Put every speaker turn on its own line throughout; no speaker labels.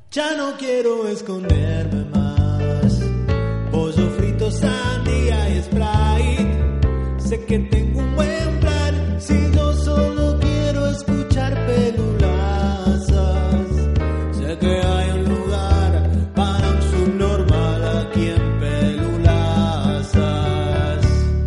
Ya no quiero esconderme más. Pollo frito, sandía y Sprite. Sé que tengo un buen plan. Si yo solo quiero escuchar pelulazas. Sé que hay un lugar para un subnormal aquí en Pelulazas.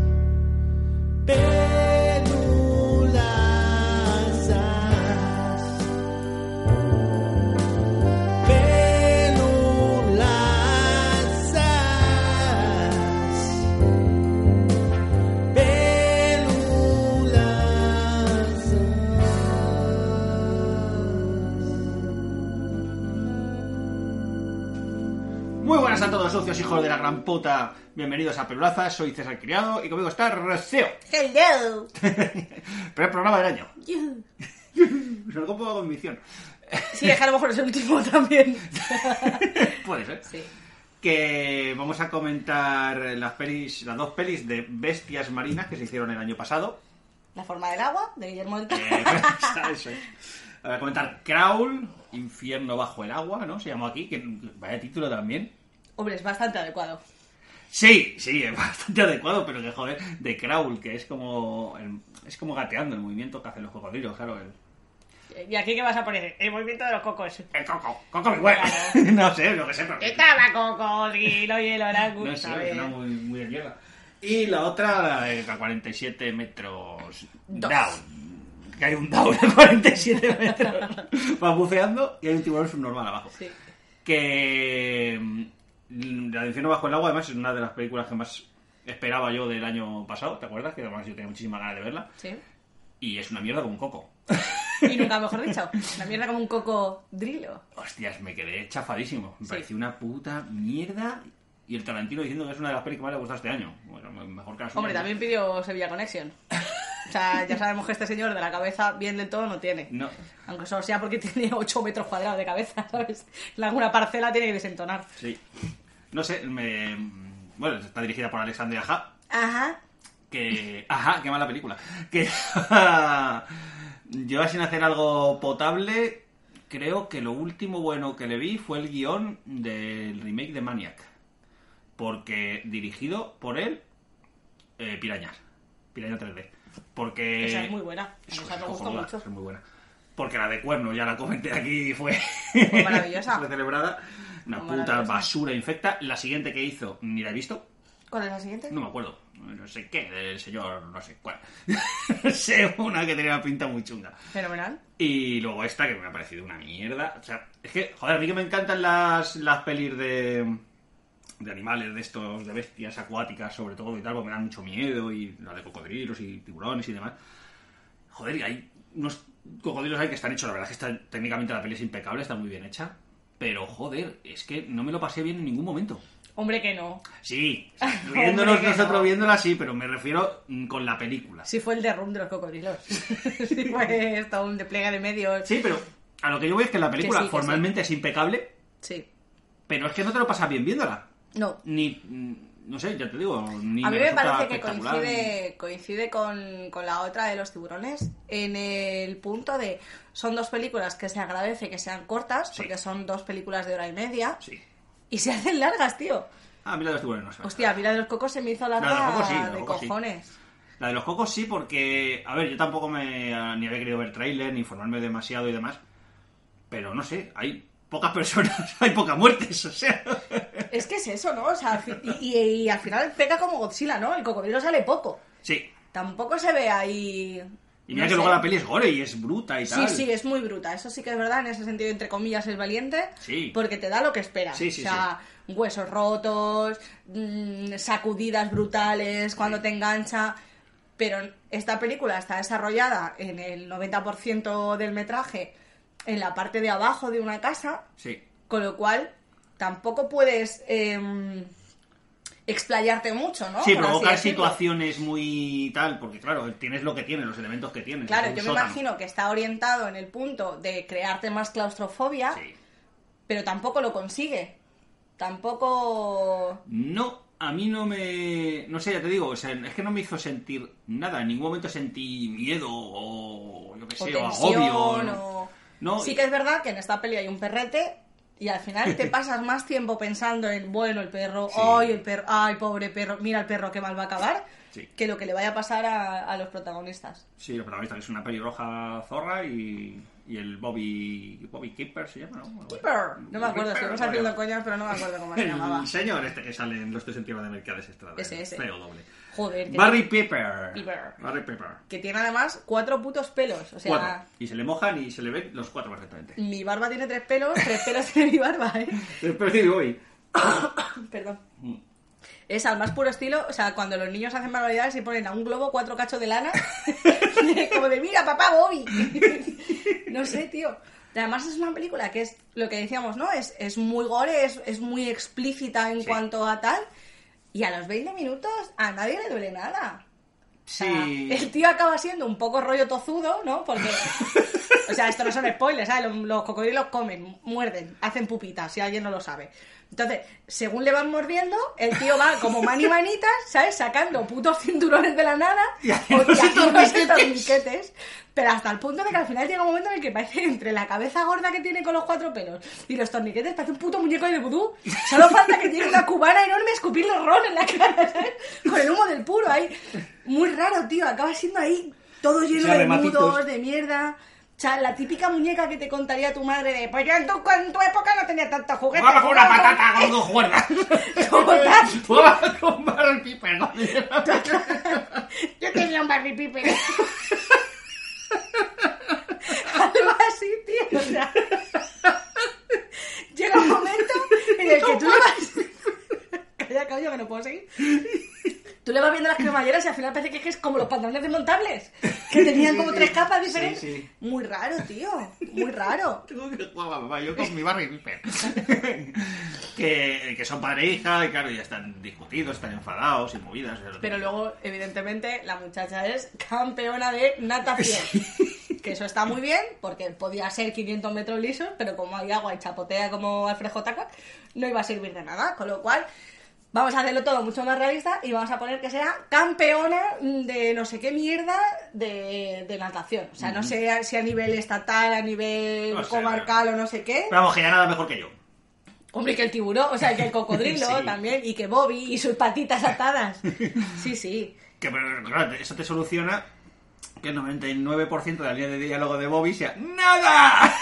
Muy buenas a todos, socios, hijos de la gran puta. Bienvenidos a Pelulazas, soy César Criado y conmigo está Reseo.
Hello.
Primer programa del año. Se lo pongo con convicción.
Sí, es que a lo mejor es el último también.
Puede ser.
Sí.
Que vamos a comentar las dos pelis de bestias marinas que se hicieron el año pasado.
La forma del agua, de Guillermo del Toro.
Eso es. Voy a comentar Crawl, Infierno bajo el agua, ¿no? Se llamó aquí, que vaya título también.
Hombre, es bastante adecuado.
Sí, es bastante adecuado, pero que joder, de Crawl, que es como gateando el movimiento que hacen los cocodrilos, claro.
¿Y aquí qué vas a poner? El movimiento de los cocos.
El coco mi huevo. No sé, lo que sé.
Estaba cocodrilo y el oráculo.
No sé, suena muy de mierda. Y la otra, a 47 metros down. Que hay un down a 47 metros. Vas buceando y hay un tiburón subnormal abajo.
Sí.
Que La de Infierno bajo el agua, además, es una de las películas que más esperaba yo del año pasado, ¿te acuerdas? Que además yo tenía muchísimas ganas de verla.
Sí.
Y es una mierda como un coco.
Y nunca mejor dicho, una mierda como un cocodrilo.
Hostias, me quedé chafadísimo. Me
Sí.
pareció una puta mierda. Y el Tarantino diciendo que es una de las películas que más le gustó este año. Bueno, mejor que la suya.
Hombre, también pidió Sevilla Connection. O sea, ya sabemos que este señor de la cabeza bien del todo no tiene.
No.
Aunque solo sea porque tiene 8 metros cuadrados de cabeza, ¿sabes? Alguna parcela tiene que desentonar.
Sí. No sé, bueno, está dirigida por Alexandre Aja.
Ajá.
Qué mala película. Que lleva sin hacer algo potable. Creo que lo último bueno que le vi fue el guión del remake de Maniac. Porque dirigido por él, Piraña 3D. Porque
Esa es muy buena. Esa me gustó mucho.
Es muy buena. Porque la de Cuerno, ya la comenté aquí, fue
maravillosa.
fue celebrada. Una
Muy
puta
maravillosa.
basura infecta. La siguiente que hizo, ni la he visto.
¿Cuál es la siguiente?
No me acuerdo. No sé qué, del señor, no sé cuál. No sé, una que tenía una pinta muy chunga.
Fenomenal.
Y luego esta, que me ha parecido una mierda. O sea, es que, joder, a mí que me encantan las pelis de animales, de estos, de bestias acuáticas, sobre todo, y tal, porque me dan mucho miedo, y la de cocodrilos y tiburones y demás. Joder, y hay unos cocodrilos ahí que están hechos, la verdad es que técnicamente la peli es impecable, está muy bien hecha. Pero, joder, es que no me lo pasé bien en ningún momento.
Hombre, que no.
Sí, viéndonos
Hombre, que
nosotros
no.
viéndola sí, pero me refiero con la película.
Sí fue el de Room de los cocodrilos. Sí fue esto, un despliegue de medios.
Sí, pero a lo que yo voy es que la película
Que sí, que
formalmente es impecable,
Sí.
pero es que no te lo pasas bien viéndola.
No.
Ni, no sé, ya te digo, ni
A mí me
resulta
parece que
espectacular.
coincide con la otra de los tiburones en el punto de... Son dos películas que se agradece que sean cortas,
Sí.
porque son 2 películas de 1:30,
Sí.
y se hacen largas, tío.
Ah, mira los tiburones, no sé.
Hostia, mira, de los cocos se me hizo larga
La de los cocos sí, la de
de
los cocos sí.
cojones.
La de los cocos sí, porque, a ver, yo tampoco ni había querido ver tráiler, ni informarme demasiado y demás, pero no sé, hay pocas personas, hay pocas muertes, o sea...
Es que es eso, ¿no? O sea, y al final pega como Godzilla, ¿no? El cocodrilo sale poco.
Sí.
Tampoco se ve ahí...
Y mira
no
que
sé.
luego la peli es gore y es bruta y tal.
Sí, es muy bruta. Eso sí que es verdad. En ese sentido, entre comillas, es valiente.
Sí.
Porque te da lo que esperas.
Sí, sí,
o sea, huesos rotos, sacudidas brutales cuando te engancha. Pero esta película está desarrollada en el 90% del metraje en la parte de abajo de una casa.
Sí.
Con lo cual, tampoco puedes explayarte mucho, ¿no?
Sí,
Por así
provocar
decirlo.
situaciones muy tal, porque claro, tienes lo que tienes, los elementos que tienes.
Claro,
es un
yo me
sótano.
imagino que está orientado en el punto de crearte más claustrofobia,
Sí.
pero tampoco lo consigue. Tampoco...
No, a mí no me... No sé, ya te digo, o sea, es que no me hizo sentir nada. En ningún momento sentí miedo o yo qué
O
sé, o
tensión,
agobio.
o...
No,
Sí que es verdad que en esta peli hay un perrete Y al final te pasas más tiempo pensando en, bueno, el perro,
Sí.
ay, el perro, ay, pobre perro, mira el perro qué mal va a acabar,
Sí.
que lo que le vaya a pasar a los protagonistas.
Sí, el protagonista es una pelirroja zorra y el Bobby Keeper se llama, ¿no?
Keeper, no me acuerdo,
Keeper,
estuvimos haciendo coñas, pero no me acuerdo cómo se llamaba.
El señor este que sale en Los Tres en Tierra de Mercades Estrada.
Ese.
Feo doble.
Joder, que,
Barry Pepper.
Pepper.
Barry Pepper.
que tiene además 4 putos pelos, o sea...
4. Y se le mojan y se le ven los 4 perfectamente.
Mi barba tiene 3 pelos, 3 pelos tiene mi barba, ¿eh?
Pero sí, voy.
Perdón. Es al más puro estilo, o sea, cuando los niños hacen manualidades y ponen a un globo 4 cachos de lana, como de, mira, papá, Bobby. No sé, tío. Y además es una película que es lo que decíamos, ¿no? Es muy gore, es muy explícita en cuanto a tal, y a los 20 minutos a nadie le duele nada. O sea,
Sí.
el tío acaba siendo un poco rollo tozudo, ¿no? Porque, o sea, esto no son spoilers, ¿sabes? Los cocodrilos comen, muerden, hacen pupitas, si alguien no lo sabe. Entonces, según le van mordiendo, el tío va como manitas, ¿sabes? Sacando putos cinturones de la nada
Y
o
haciéndose
torniquetes. Pero hasta el punto de que al final llega un momento en el que parece entre la cabeza gorda que tiene con los 4 pelos y los torniquetes parece un puto muñeco de vudú. Solo falta que tiene una cubana enorme a escupirle ron en la cara, ¿sabes? Con el humo del puro ahí. Muy raro, tío. Acaba siendo ahí todo lleno
O sea,
de
rematitos.
nudos, de mierda. O sea, la típica muñeca que te contaría tu madre de, pues yo en tu época no tenía tantos juguetes.
Vamos con una patata con 2 cuerdas.
¿Cómo tal?
Vamos con Barry Pepper. ¿No?
Yo tenía un Barry Piper. Algo así, tío. O sea, llega un momento en el que tú le vas... Calla, que no puedo seguir. Tú le vas viendo las cremalleras y al final parece que es como los pantalones desmontables, que tenían como 3 capas diferentes.
Sí.
Muy raro, tío. Muy raro.
Tengo que jugar, mamá, yo con mi Barry Pepper. que son padre e hija, y claro, ya están discutidos, están enfadados y movidas.
Pero luego, evidentemente, la muchacha es campeona de natación. Que eso está muy bien, porque podía ser 500 metros lisos, pero como hay agua y chapotea como Alfredo Taca, no iba a servir de nada. Con lo cual, vamos a hacerlo todo mucho más realista y vamos a poner que sea campeona de no sé qué mierda de natación. O sea, no sé si a nivel estatal, a nivel
No sé,
comarcal o no sé qué.
Pero vamos, que ya nada mejor que yo.
Hombre, que el tiburón, o sea, que el cocodrilo
Sí.
también, y que Bobby y sus patitas atadas. Sí, sí.
Que pero, claro, eso te soluciona que el 99% de la línea de diálogo de Bobby sea ¡nada!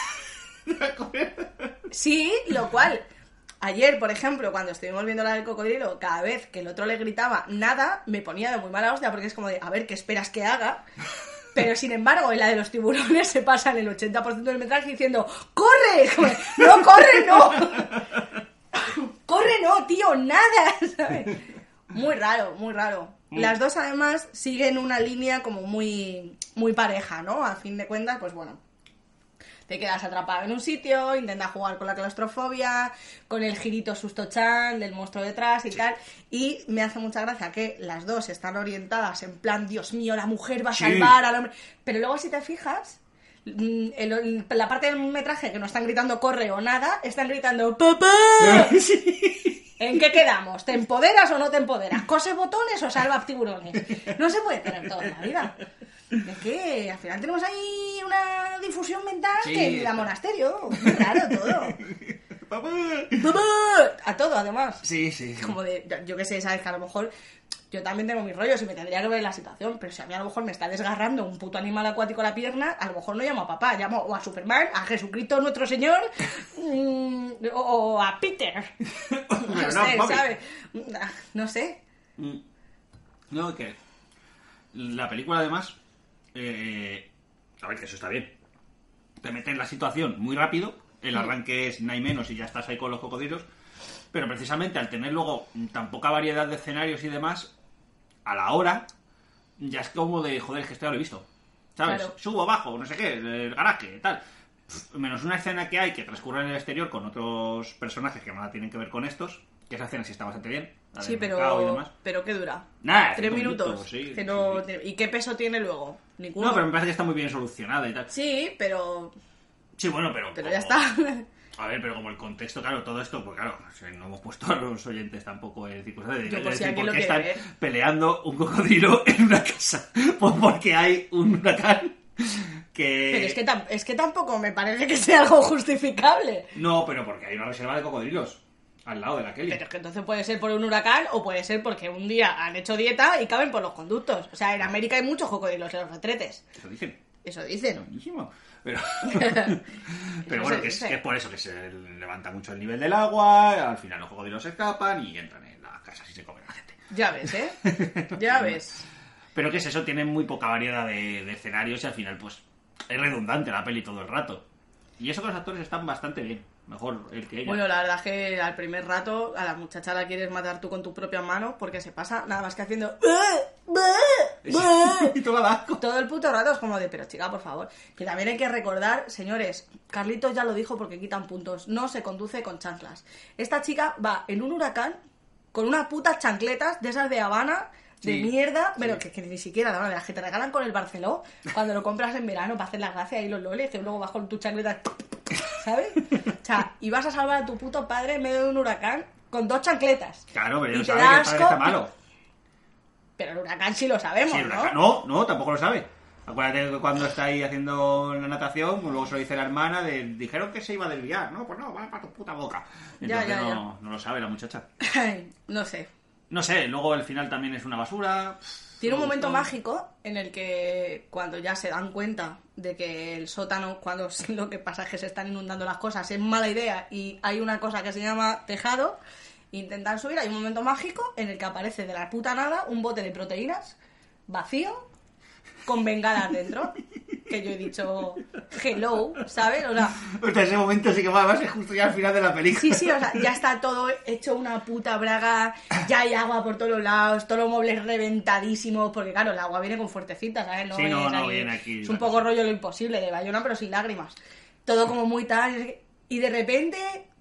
Sí, lo cual, ayer, por ejemplo, cuando estuvimos viendo la del cocodrilo, cada vez que el otro le gritaba nada, me ponía de muy mala hostia, porque es como de, a ver, ¿qué esperas que haga? Pero, sin embargo, en la de los tiburones se pasan el 80% del metraje diciendo ¡corre! Como, ¡no, corre, no! ¡Corre, no, tío! ¡Nada! ¿Sabes? Muy raro, muy raro. Las dos, además, siguen una línea como muy, muy pareja, ¿no? A fin de cuentas, pues bueno, te quedas atrapado en un sitio, intentas jugar con la claustrofobia, con el girito susto-chan del monstruo detrás y tal. Y me hace mucha gracia que las dos están orientadas en plan, Dios mío, la mujer va a
Sí.
salvar al hombre. Pero luego, si te fijas, la parte del metraje que no están gritando corre o nada, están gritando ¡papá! ¿En qué quedamos? ¿Te empoderas o no te empoderas? ¿Coses botones o salvas tiburones? No se puede tener todo en la vida. Es que al final tenemos ahí una difusión mental
Sí,
que da
está.
monasterio. Muy raro todo.
¡Papá!
¡Papá! A todo, además.
Sí, sí.
Como de, yo qué sé, sabes que a lo mejor yo también tengo mis rollos y me tendría que ver la situación, pero si a mí a lo mejor me está desgarrando un puto animal acuático la pierna, a lo mejor no llamo a papá, llamo o a Superman, a Jesucristo nuestro Señor, o a Peter. No sé,
Bobby.
¿sabes? No sé.
No, que la película además, a ver, que eso está bien, te mete en la situación muy rápido, el arranque es nada y menos y ya estás ahí con los cocodrilos, pero precisamente al tener luego tan poca variedad de escenarios y demás, a la hora ya es como de, joder, es que esto ya lo he visto, ¿sabes?
Claro.
Subo, bajo, no sé qué, el garaje, tal. Menos una escena que hay que transcurre en el exterior con otros personajes que nada tienen que ver con estos, que esa escena sí está bastante bien, la
Sí,
del mercado y
pero
demás.
¿qué dura?
Nada,
3
5
minutos.
sí,
Que no,
sí.
¿Y qué peso tiene luego? Ninguno.
No, pero me parece que está muy bien solucionada y tal.
Sí, pero
Sí, bueno, pero
ya está.
A ver, pero como el contexto, claro, todo esto, pues claro, o sea, no hemos puesto a los oyentes tampoco el tipo de
Yo por si
decir,
alguien
¿por
lo
qué
quiere
están
ver?
peleando un cocodrilo en una casa? Pues porque hay un huracán
Pero es que tampoco me parece que sea algo justificable.
No, pero porque hay una reserva de cocodrilos al lado de la Kelly.
Pero es que entonces puede ser por un huracán o puede ser porque un día han hecho dieta y caben por los conductos. O sea, en América hay muchos cocodrilos en los retretes.
Eso dicen.
Eso dicen.
Buenísimo. Pero
Eso
bueno,
se
que es
dice.
por eso que se levanta mucho el nivel del agua, al final los cocodrilos se escapan y entran en las casas y se comen a la gente.
Ya ves, ¿eh? Ya ves.
Pero que es eso, tienen muy poca variedad de escenarios y al final pues es redundante la peli todo el rato. Y eso que los actores están bastante bien, mejor el que ella.
Bueno, la verdad es que al primer rato a la muchacha la quieres matar tú con tus propias manos porque se pasa nada más que haciendo...
Y todo el asco.
Todo el puto rato es como de, pero chica, por favor. Que también hay que recordar, señores, Carlitos ya lo dijo porque quitan puntos, no se conduce con chanclas. Esta chica va en un huracán con unas putas chancletas de esas de Habana, de
Sí,
mierda,
sí.
pero que ni siquiera, de las que te regalan con el Barceló, cuando lo compras en verano para hacer la gracia y los loles, que luego vas con tu chancleta, ¿sabes? O sea, y vas a salvar a tu puto padre en medio de un huracán con 2 chancletas.
Claro, pero
Y
ya
te
sabe
da
que el padre
asco.
está malo.
Pero el huracán sí lo sabemos,
Sí, el
¿no?
huracán- no, tampoco lo sabe. Acuérdate que cuando está ahí haciendo la natación, pues luego se lo dice la hermana, dijeron que se iba a desviar, ¿no? Pues no, va para tu puta boca. Entonces
Ya.
no lo sabe la muchacha.
Ay, no sé.
No sé, luego el final también es una basura.
Tiene un
Me
momento
gustó.
mágico en el que cuando ya se dan cuenta de que el sótano, cuando lo que pasa es que se están inundando las cosas, es mala idea y hay una cosa que se llama tejado, intentan subir, hay un momento mágico en el que aparece de la puta nada un bote de proteínas vacío con bengalas dentro. Que yo he dicho, hello, ¿sabes? O sea,
Hostia, ese momento sí que va a ser justo ya al final de la película.
sí, o sea, ya está todo hecho una puta braga, ya hay agua por todos los lados, todos los muebles reventadísimos, porque claro, el agua viene con fuertecita, ¿sabes?
Sí, no,
es
no
ahí-
viene aquí
Es un
la
poco
cosa.
rollo lo imposible de Bayona, pero sin lágrimas. Todo como muy tal, y de repente...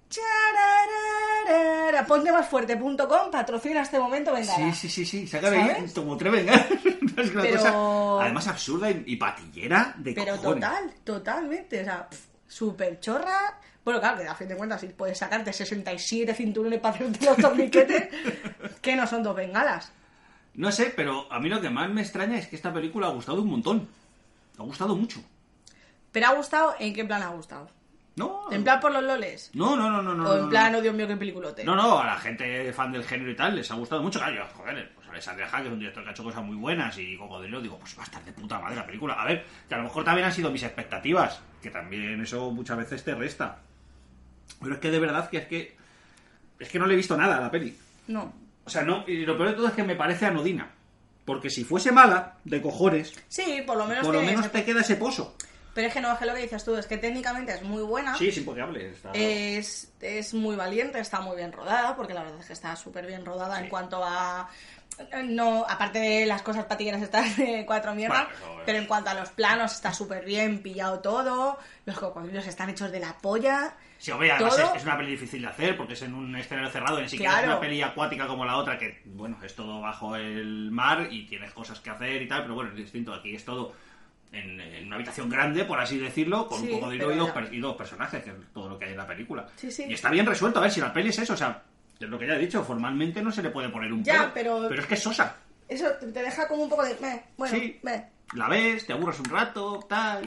chararara, pontemasfuerte.com patrocina este momento, venga.
Sí, saca de ahí
¿Sabes?
como tres bengalas. Es una
Pero-
cosa, además absurda y patillera de
Pero
cojones.
totalmente, o sea, súper chorra. Bueno, claro, que a fin de cuentas, si puedes sacarte 67 cinturones para hacerte los torniquetes, que no son 2 bengalas.
No sé, pero a mí lo que más me extraña es que esta película ha gustado un montón. Ha gustado mucho.
¿Pero ha gustado? ¿En qué plan ha gustado?
No,
¿En plan por los loles?
no.
¿O en plan, oh Dios mío, qué peliculote?
No, a la gente fan del género y tal les ha gustado mucho. Claro, joder, pues Alexandre Hack, que es un director que ha hecho cosas muy buenas, y Cocodrilo, digo, pues va a estar de puta madre la película. A ver, que a lo mejor también han sido mis expectativas, que también eso muchas veces te resta. Pero es que de verdad que es que no le he visto nada a la peli.
No.
O sea, no, y lo peor de todo es que me parece anodina. Porque si fuese mala, de cojones,
Sí, por lo menos
por lo
tiene
menos
ese-
te queda ese pozo.
Pero es que no, es que lo que dices tú, es que técnicamente es muy buena.
Sí, es impecable. Está...
Es muy valiente, está muy bien rodada, porque la verdad es que está súper bien rodada
Sí.
en cuanto a... No, aparte de las cosas patilleras estas de 4 mierdas,
Bueno, eso es-
pero en cuanto a los planos está súper bien pillado todo, los cocodrilos están hechos de la polla.
Sí, hombre, además
todo.
es una peli difícil de hacer porque es en un escenario cerrado, ni siquiera
Claro.
es una peli acuática como la otra, que, bueno, es todo bajo el mar y tienes cosas que hacer y tal, pero bueno, es distinto. Aquí es todo en una habitación grande, por así decirlo, con
Sí,
un cocodrilo
pero
y
ya.
y dos personajes, que es todo lo que hay en la película.
Sí, sí.
Y está bien resuelto, a ver si la peli es eso, o sea, es lo que ya he dicho, formalmente no se le puede poner un
Ya,
pero
pero-
es que es sosa.
Eso te deja como un poco de... bueno,
Sí. La ves, te aburres un rato, tal,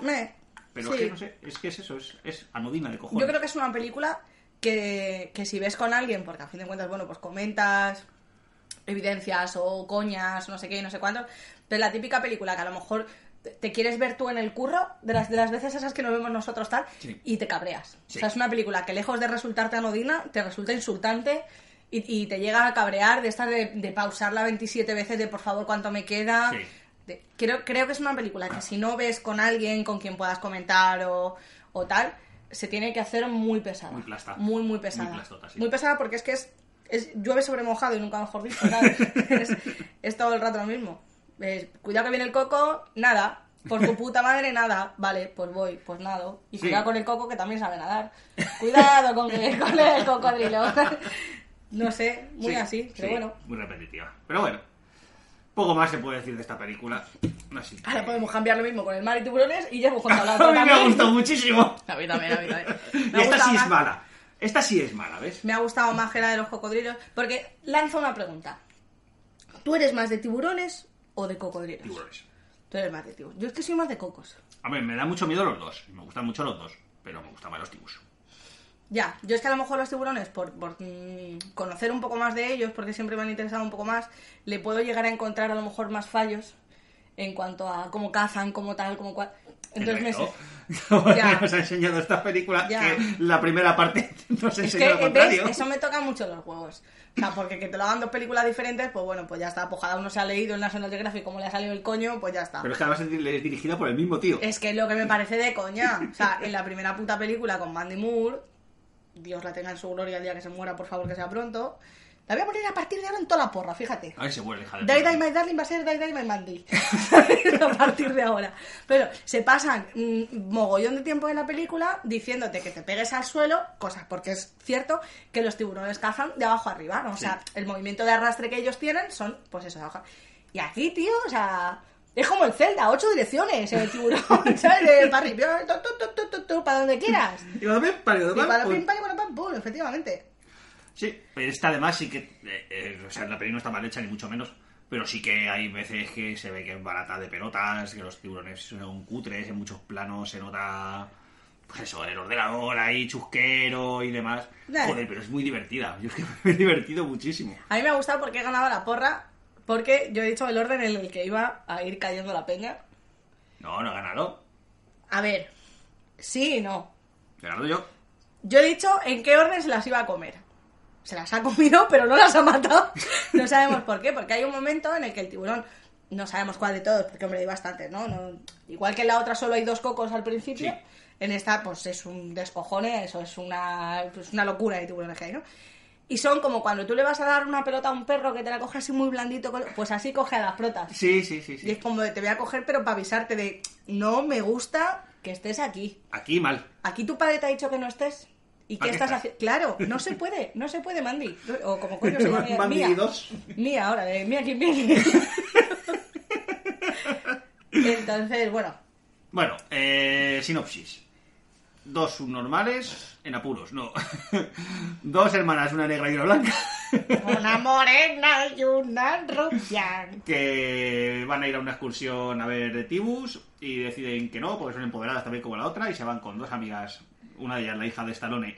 pero
Sí.
es que no sé, es que es eso, es anodina de cojones.
Yo creo que es una película que si ves con alguien, porque a fin de cuentas, bueno, pues comentas evidencias o coñas, no sé qué, no sé cuántos, pero la típica película que a lo mejor te quieres ver tú en el curro, de las veces esas que nos vemos nosotros tal,
Sí.
y te cabreas.
Sí.
O sea, es una película que lejos de resultarte anodina, te resulta insultante y te llega a cabrear de estar de pausarla 27 veces de por favor cuánto me queda.
Sí.
Creo que es una película que si no ves con alguien con quien puedas comentar o tal, se tiene que hacer muy pesada.
Muy plasta.
Muy pesada.
Muy plastota, sí.
Muy pesada porque es que llueve sobre mojado y nunca mejor dicho, ¿sabes? es todo el rato lo mismo. Cuidado que viene el coco, nada. Por tu puta madre, nada. Vale, pues voy, pues nado. Y
Sí.
cuidado con el coco que también sabe nadar. Cuidado con el cocodrilo. No sé, muy
Sí,
así, pero
sí,
bueno.
muy repetitiva. Pero bueno, poco más se puede decir de esta película. Así que-
Ahora podemos cambiar lo mismo con el mar y tiburones y ya hemos contado la
A
otra
mí me ha
también.
gustado muchísimo.
A mí también.
Y
Me ha
esta
gustado
sí es
más-
mala. Esta sí es mala, ¿ves?
Me ha gustado más que la de los cocodrilos porque lanza una pregunta. ¿Tú eres más de tiburones o de cocodrilos?
Tiburones.
Tú eres más de tibus. Yo es que soy más de cocos.
A ver, me da mucho miedo los dos. Me gustan mucho los dos. Pero me gustan más los tibus.
Ya, yo es que a lo mejor los tiburones, por conocer un poco más de ellos, porque siempre me han interesado un poco más, le puedo llegar a encontrar a lo mejor más fallos en cuanto a cómo cazan, cómo tal, cómo cual. Entonces
Ya. Nos ha enseñado esta película que la primera parte nos enseña lo contrario.
¿Ves? Eso me toca mucho los huevos. O sea, porque que te lo hagan dos películas diferentes, pues bueno, pues ya está. Pues cada uno se ha leído en National Geographic cómo le ha salido el coño, pues ya está.
Pero es que además es dirigida por el mismo tío.
Es que es lo que me parece de coña. O sea, en la primera puta película con Mandy Moore, Dios la tenga en su gloria el día que se muera, por favor que sea pronto. La voy a poner a partir de ahora en toda la porra, fíjate.
A ver si muere, hija de
Die Die My Darling va a ser Die Die My Mandy. A partir de ahora. Pero se pasan mogollón de tiempo en la película diciéndote que te pegues al suelo, cosas porque es cierto que los tiburones cazan de abajo arriba, ¿no? O sea, el movimiento de arrastre que ellos tienen son, pues eso, de abajo. Y aquí, tío, o sea, es como el Zelda, 8 direcciones el tiburón, ¿sabes? Para arriba, para donde quieras.
Y para
pim, pam, pum, efectivamente.
Sí, pero esta además sí que... o sea, la película no está mal hecha, ni mucho menos, pero sí que hay veces que se ve que es barata de pelotas, que los tiburones son cutres, en muchos planos se nota... Pues eso, el ordenador ahí, chusquero y demás. Joder, pero es muy divertida. Yo es que me he divertido muchísimo.
A mí me ha gustado porque he ganado la porra, porque yo he dicho el orden en el que iba a ir cayendo la peña.
No he ganado.
A ver, sí y no.
He ganado yo.
Yo he dicho en qué orden se las iba a comer. Se las ha comido, pero no las ha matado. No sabemos por qué, porque hay un momento en el que el tiburón, no sabemos cuál de todos, porque hombre hay bastantes, ¿no? Igual que en la otra solo hay 2 cocos al principio, sí. En esta pues es un descojone, eso es una locura de tiburones que hay, ¿no? Y son como cuando tú le vas a dar una pelota a un perro que te la coge así muy blandito, pues así coge a las protas.
Sí.
Y es como de, te voy a coger, pero para avisarte de, no me gusta que estés aquí.
Aquí mal.
Aquí tu padre te ha dicho que no estés. ¿Y qué estás haciendo? Claro, no se puede, Mandy. O como coño se llama.
Mandy
Mía.
2.
Mía ahora, de Mía aquí. Entonces, bueno.
Bueno, sinopsis. 2 subnormales en apuros, no. 2 hermanas, una negra y una blanca.
Una morena y una rubia.
Que van a ir a una excursión a ver tibus y deciden que no, porque son empoderadas también como la otra, y se van con 2 amigas. Una de ellas, la hija de Stallone,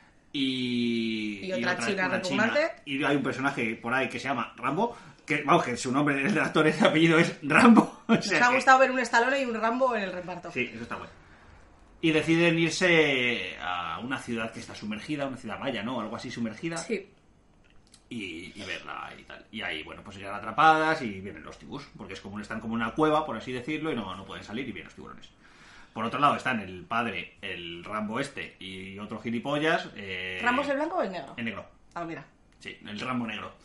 y
otra china repugnante.
Y hay un personaje por ahí que se llama Rambo, que vamos, que su nombre del actor, ese apellido es Rambo. O sea,
nos ha gustado ver un Stallone y un Rambo en el reparto.
Sí, eso está bueno. Y deciden irse a una ciudad que está sumergida, una ciudad maya, ¿no? Algo así sumergida.
Sí.
Y verla y tal. Y ahí, bueno, pues llegan atrapadas y vienen los tibus, porque están como en una cueva, por así decirlo, y no pueden salir y vienen los tiburones. Por otro lado están el padre, el Rambo y otro gilipollas.
¿Rambo es el blanco o el negro?
El negro.
Ah, mira.
Sí, el Rambo negro.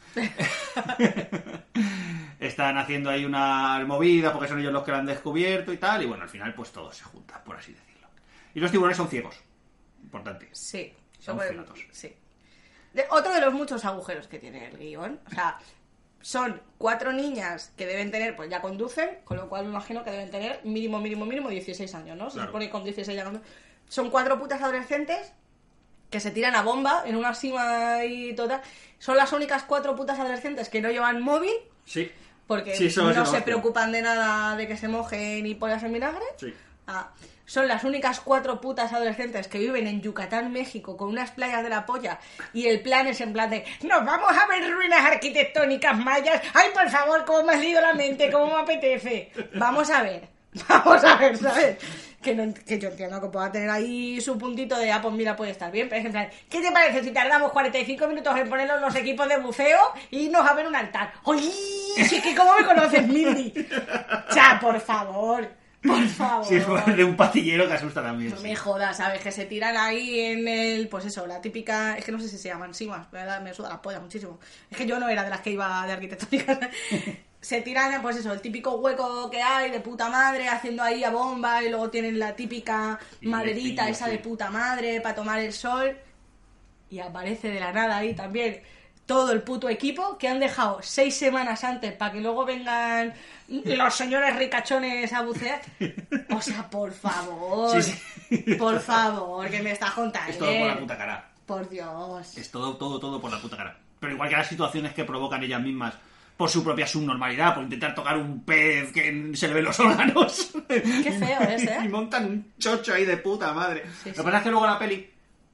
Están haciendo ahí una movida porque son ellos los que lo han descubierto y tal. Y bueno, al final pues todo se junta, por así decirlo. Y los tiburones son ciegos. Importante.
Sí.
Son celatos.
Sí. Otro de los muchos agujeros que tiene el guión. O sea, son 4 niñas que deben tener, pues ya conducen, con lo cual me imagino que deben tener mínimo 16 años, ¿no? Se
claro.
supone que con 16 ya conducen. Son 4 putas adolescentes que se tiran a bomba en una cima y toda. Son las únicas 4 putas adolescentes que no llevan móvil.
Sí.
Porque
sí,
no se preocupan de nada de que se mojen y pollas en vinagre.
Sí.
Son las únicas 4 putas adolescentes que viven en Yucatán, México, con unas playas de la polla, y el plan es en plan de nos vamos a ver ruinas arquitectónicas mayas. ¡Ay, por favor, cómo me has leído la mente! ¡Cómo me apetece! Vamos a ver, ¿sabes? Que yo entiendo que pueda tener ahí su puntito de, pues mira, puede estar bien, pero es en plan, ¿qué te parece si tardamos 45 minutos en ponernos los equipos de buceo y irnos a ver un altar? ¡Oye! Sí, que ¿cómo me conoces, Mindy? ¡Ya, por favor! Por favor.
Si es de un patillero que asusta también.
No me jodas, ¿sabes? Que se tiran ahí en el... Pues eso, la típica... Es que no sé si se llaman simas, ¿verdad? Me suda la polla muchísimo. Es que yo no era de las que iba de arquitectónica. Se tiran, pues eso, el típico hueco que hay de puta madre, haciendo ahí a bomba, y luego tienen la típica maderita esa de puta madre para tomar el sol. Y aparece de la nada ahí también todo el puto equipo que han dejado 6 semanas antes para que luego vengan los señores ricachones a bucear. O sea, por favor.
Sí.
Por favor, que me estás contando.
Es todo por la puta cara.
Por Dios.
Es todo por la puta cara. Pero igual que las situaciones que provocan ellas mismas por su propia subnormalidad, por intentar tocar un pez que se le ven los órganos.
Qué feo es, ¿eh?
Y montan un chocho ahí de puta madre.
Sí,
Lo que pasa es que luego la peli...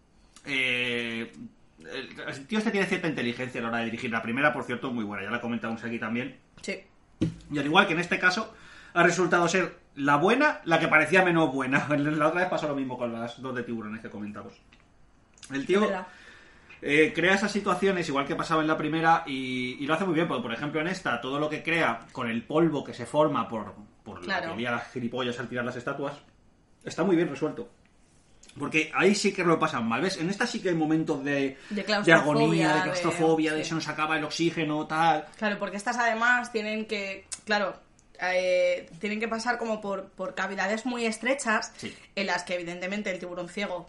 el tío este tiene cierta inteligencia a la hora de dirigir. La primera, por cierto, muy buena, ya la comentamos aquí también.
Sí.
Y al igual que en este caso, ha resultado ser la buena, la que parecía menos buena. La otra vez pasó lo mismo con las dos de tiburones que comentamos. El tío crea esas situaciones, igual que pasaba en la primera, y lo hace muy bien, porque por ejemplo en esta, todo lo que crea con el polvo que se forma por
Claro.
la que lía las gilipollas al tirar las estatuas, está muy bien resuelto. Porque ahí sí que lo pasan mal, ¿ves? En esta sí que hay momentos de agonía, de claustrofobia, de
sí.
se nos acaba el oxígeno, tal.
Claro, porque estas además tienen que... Claro, tienen que pasar como por cavidades muy estrechas,
Sí.
en las que evidentemente el tiburón ciego,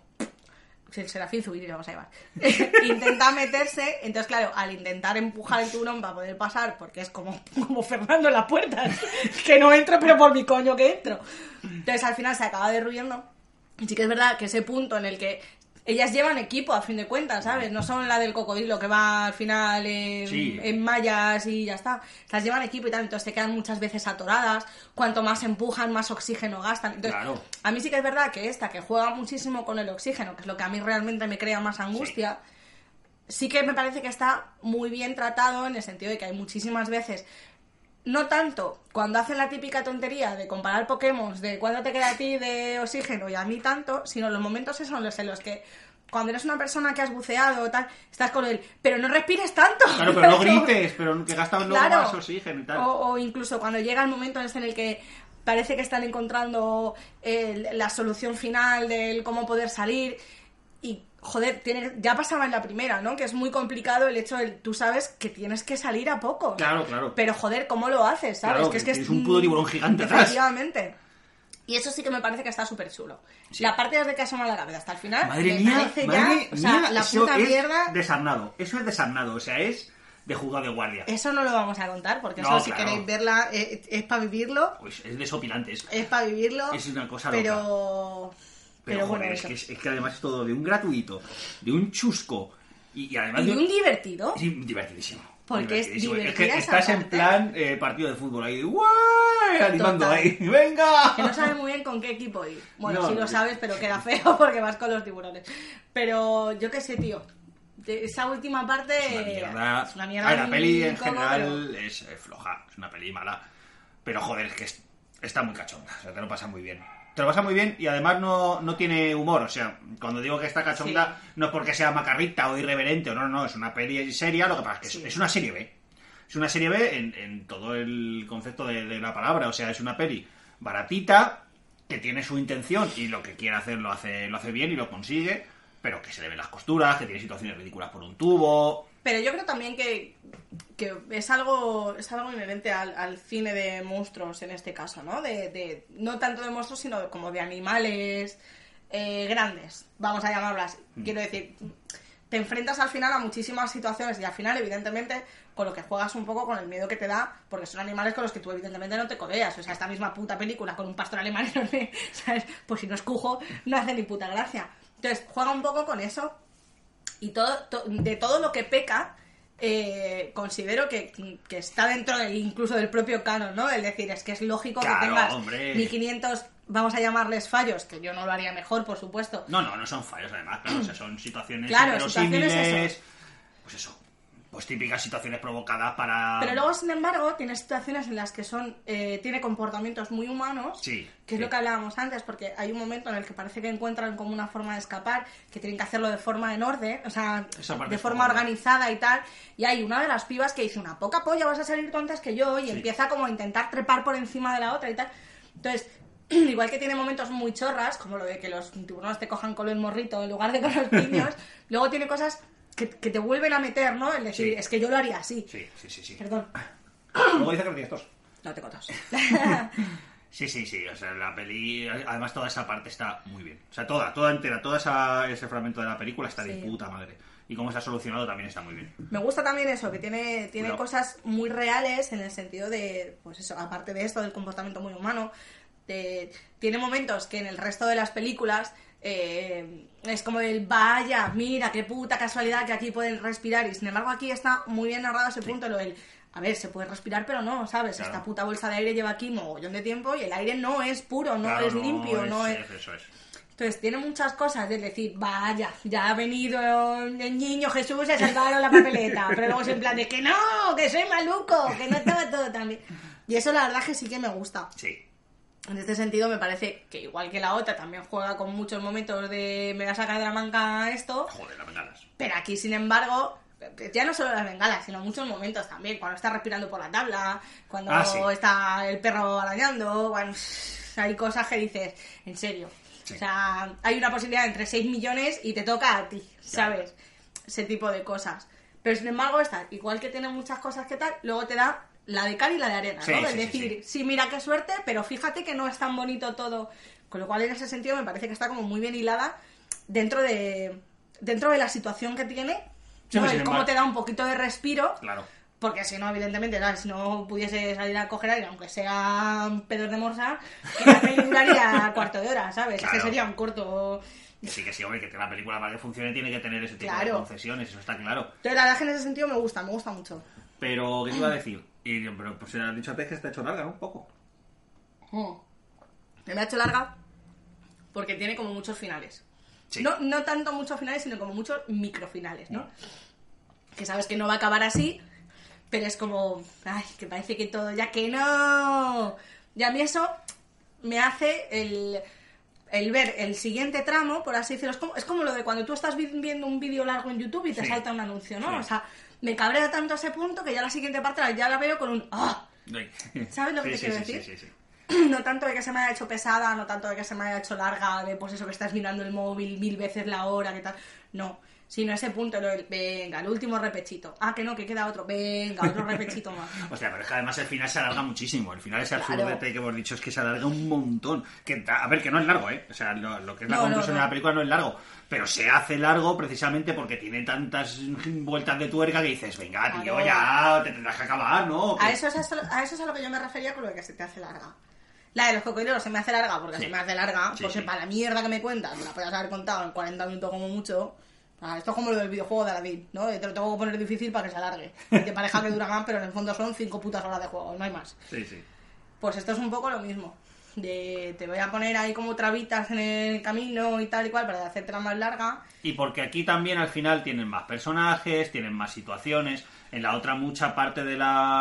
el serafín Zubiri, vamos a llevar, intenta meterse. Entonces, claro, al intentar empujar el tiburón para poder pasar, porque es como Fernando en las puertas, que no entro, pero por mi coño que entro. Entonces, al final se acaba derruyendo. Y sí que es verdad que ese punto en el que ellas llevan equipo, a fin de cuentas, ¿sabes? No son la del cocodrilo que va al final en mallas y ya está. Las llevan equipo y tal, entonces te quedan muchas veces atoradas. Cuanto más empujan, más oxígeno gastan. Entonces,
Claro.
a mí sí que es verdad que esta, que juega muchísimo con el oxígeno, que es lo que a mí realmente me crea más angustia, sí que me parece que está muy bien tratado, en el sentido de que hay muchísimas veces... No tanto cuando hacen la típica tontería de comparar Pokémon, de cuánto te queda a ti de oxígeno y a mí tanto, sino los momentos esos en los que cuando eres una persona que has buceado o tal, estás con él, pero no respires tanto.
Claro, pero no grites, pero que gastan luego
Claro.
más oxígeno y tal.
O incluso cuando llega el momento en el que parece que están encontrando la solución final del cómo poder salir y... Joder, ya pasaba en la primera, ¿no? Que es muy complicado el hecho de... Tú sabes que tienes que salir a poco.
Claro, claro.
Pero, joder, ¿cómo lo haces? ¿Sabes?
Claro,
que
tienes un puto tiburón gigante atrás.
Efectivamente. Y eso sí que me parece que está súper chulo.
Sí.
La parte desde que asoma la cabeza hasta el final...
Madre
me
mía,
parece
madre
o sea,
mía,
la
eso
puta
es
mierda...
desarnado. Eso es desarnado, o sea, es de juzgado de guardia.
Eso no lo vamos a contar, porque
No,
eso, si
claro.
queréis verla, es para vivirlo.
Pues es desopilante.
Es para vivirlo.
Es una cosa
pero...
Pero
bueno,
joder,
eso.
es que además es todo de un gratuito, de un chusco y además
Y
de
un divertido.
Sí, divertidísimo.
Porque es
Divertidísimo. Es
divertida
que
esa
estás en
parte.
plan partido de fútbol ahí, ¡guay! Animando
Total.
ahí, ¡venga!
Que no sabes muy bien con qué equipo ir. Bueno,
No,
sí lo sabes, pero queda feo porque vas con los tiburones. Pero yo qué sé, tío. Esa última parte...
Es una mierda.
Es una mierda.
A ver, la peli en
incómoda,
general es floja, es una peli mala. Pero joder, es que está muy cachonda, o sea, te lo pasa muy bien. Te lo pasa muy bien y además no tiene humor, o sea, cuando digo que está cachonda no es porque sea macarrita o irreverente, o no, es una peli seria, lo que pasa es que es una serie B. Es una serie B en todo el concepto de la palabra, o sea, es una peli baratita, que tiene su intención y lo que quiere hacer lo hace bien y lo consigue, pero que se le ven las costuras, que tiene situaciones ridículas por un tubo...
Pero yo creo también que es algo inherente al cine de monstruos en este caso, ¿no? De no tanto de monstruos, sino como de animales grandes, vamos a llamarlo así. Quiero decir, te enfrentas al final a muchísimas situaciones y al final, evidentemente, con lo que juegas un poco con el miedo que te da, porque son animales con los que tú evidentemente no te codeas. O sea, esta misma puta película con un pastor alemán enorme, ¿sabes? Pues si no es cujo, no hace ni puta gracia. Entonces, juega un poco con eso. Y de todo lo que peca, considero que está dentro incluso del propio canon, ¿no? Es decir, es que es lógico
Claro,
que tengas
hombre.
1500, vamos a llamarles fallos, que yo no lo haría mejor, por supuesto.
No son fallos además, claro, o sea, son situaciones
Claro,
inverosímiles,
situaciones
pues típicas situaciones provocadas para...
Pero luego, sin embargo, tiene situaciones en las que tiene comportamientos muy humanos,
Sí,
que es
sí.
lo que hablábamos antes, porque hay un momento en el que parece que encuentran como una forma de escapar, que tienen que hacerlo de forma en orden, o sea,
Esa parte
de
es
forma
como-
organizada y tal, y hay una de las pibas que dice, una poca polla, vas a salir tú antes que yo, y
Sí.
empieza como a intentar trepar por encima de la otra y tal. Entonces, igual que tiene momentos muy chorras, como lo de que los tiburones te cojan con el morrito en lugar de con los niños, luego tiene cosas que te vuelven a meter, ¿no? Es decir,
Sí.
es que yo lo haría así.
Sí.
Perdón,
Luego dice que no tienes tos.
no te cotas.
Sí, o sea, la peli, además toda esa parte está muy bien. O sea, toda entera, ese fragmento de la película está de
Sí.
puta madre. Y cómo está solucionado también está muy bien.
Me gusta también eso, que tiene
Cuidado.
cosas muy reales en el sentido de, pues eso, aparte de esto, del comportamiento muy humano, tiene momentos que en el resto de las películas es como el vaya, mira, qué puta casualidad que aquí pueden respirar, y sin embargo aquí está muy bien narrado ese punto, lo del A ver, se puede respirar, pero no, ¿sabes?
Claro.
Esta puta bolsa de aire lleva aquí mogollón de tiempo y el aire no es puro, no es limpio, no es...
Eso es.
Entonces, tiene muchas cosas de decir, vaya, ya ha venido el niño Jesús a salvar la papeleta. Pero luego es en plan de que no, que soy maluco, que no estaba todo tan bien. Y eso la verdad que sí que me gusta.
Sí.
En este sentido me parece que igual que la otra también juega con muchos momentos de me voy a sacar de la manga esto.
Joder, las bengalas.
Pero aquí, sin embargo, ya no solo las bengalas, sino muchos momentos también. Cuando está respirando por la tabla, cuando
Sí.
está el perro arañando, cuando hay cosas que dices, en serio.
Sí.
O sea, hay una posibilidad entre 6 millones y te toca a ti, ¿sabes? Ese tipo de cosas. Pero sin embargo, esta, igual que tiene muchas cosas que tal, luego te da la de cal y la de arena,
Sí,
¿no?
sí,
Es
sí,
decir, sí, mira qué suerte, pero fíjate que no es tan bonito todo. Con lo cual, en ese sentido, me parece que está como muy bien hilada dentro de la situación que tiene,
Sí,
¿no?
pues,
El
sin
cómo
embargo-
te da un poquito de respiro,
Claro.
porque si no, evidentemente, ¿sabes? Si no pudiese salir a coger aire, aunque sea pedos de morsa, que la peli duraría cuarto de hora, ¿sabes?
Claro.
Es que sería un corto.
Que sí, hombre, que la película para que funcione tiene que tener ese tipo de
Claro.
concesiones, eso está claro.
Entonces, la verdad es que en ese sentido me gusta mucho.
Pero, ¿qué te iba a decir? Pero pues has dicho antes que está hecho larga, ¿no? Un poco.
Me ha hecho larga porque tiene como muchos finales.
Sí.
No tanto muchos finales, sino como muchos microfinales, ¿no? Que sabes que no va a acabar así, pero es como, ay, que parece que todo, ya que no. Y a mí eso me hace el ver el siguiente tramo, por así decirlo. Es como lo de cuando tú estás viendo un vídeo largo en YouTube y te
Sí.
salta un anuncio, ¿no?
Sí.
O sea, me cabrea tanto a ese punto que ya la siguiente parte ya la veo con un ¡ah! ¿Sabes lo que te quiero decir?
Sí.
No tanto de que se me haya hecho pesada, no tanto de que se me haya hecho larga, de pues eso que estás mirando el móvil 1000 veces la hora, que tal. No, sino ese punto, venga, el último repechito. Ah, que no, que queda otro. Venga, otro repechito más.
O sea, pero es que además el final se alarga muchísimo. El final ese
Claro.
absurdete que hemos dicho es que se alarga un montón. A ver, que no es largo, ¿eh? O sea, lo que es la
No,
conclusión
no.
de la película no es largo. Pero se hace largo precisamente porque tiene tantas vueltas de tuerca que dices, venga, tío,
Claro.
ya te tendrás que acabar, ¿no?
A eso es a lo que yo me refería con lo de que se te hace larga. La de los cocodrilos se me hace larga porque
Sí.
se me hace larga,
Sí,
porque
sí.
para la mierda que me cuentas, me la podías haber contado en 40 minutos como mucho. Esto es como lo del videojuego de Aladdin, ¿no? Te lo tengo que poner difícil para que se alargue. Y te pareja que dura más, pero en el fondo son 5 putas horas de juego, no hay más.
Sí.
Pues esto es un poco lo mismo. Te voy a poner ahí como trabitas en el camino y tal y cual para hacértela más larga.
Y porque aquí también al final tienen más personajes, tienen más situaciones. En la otra mucha parte del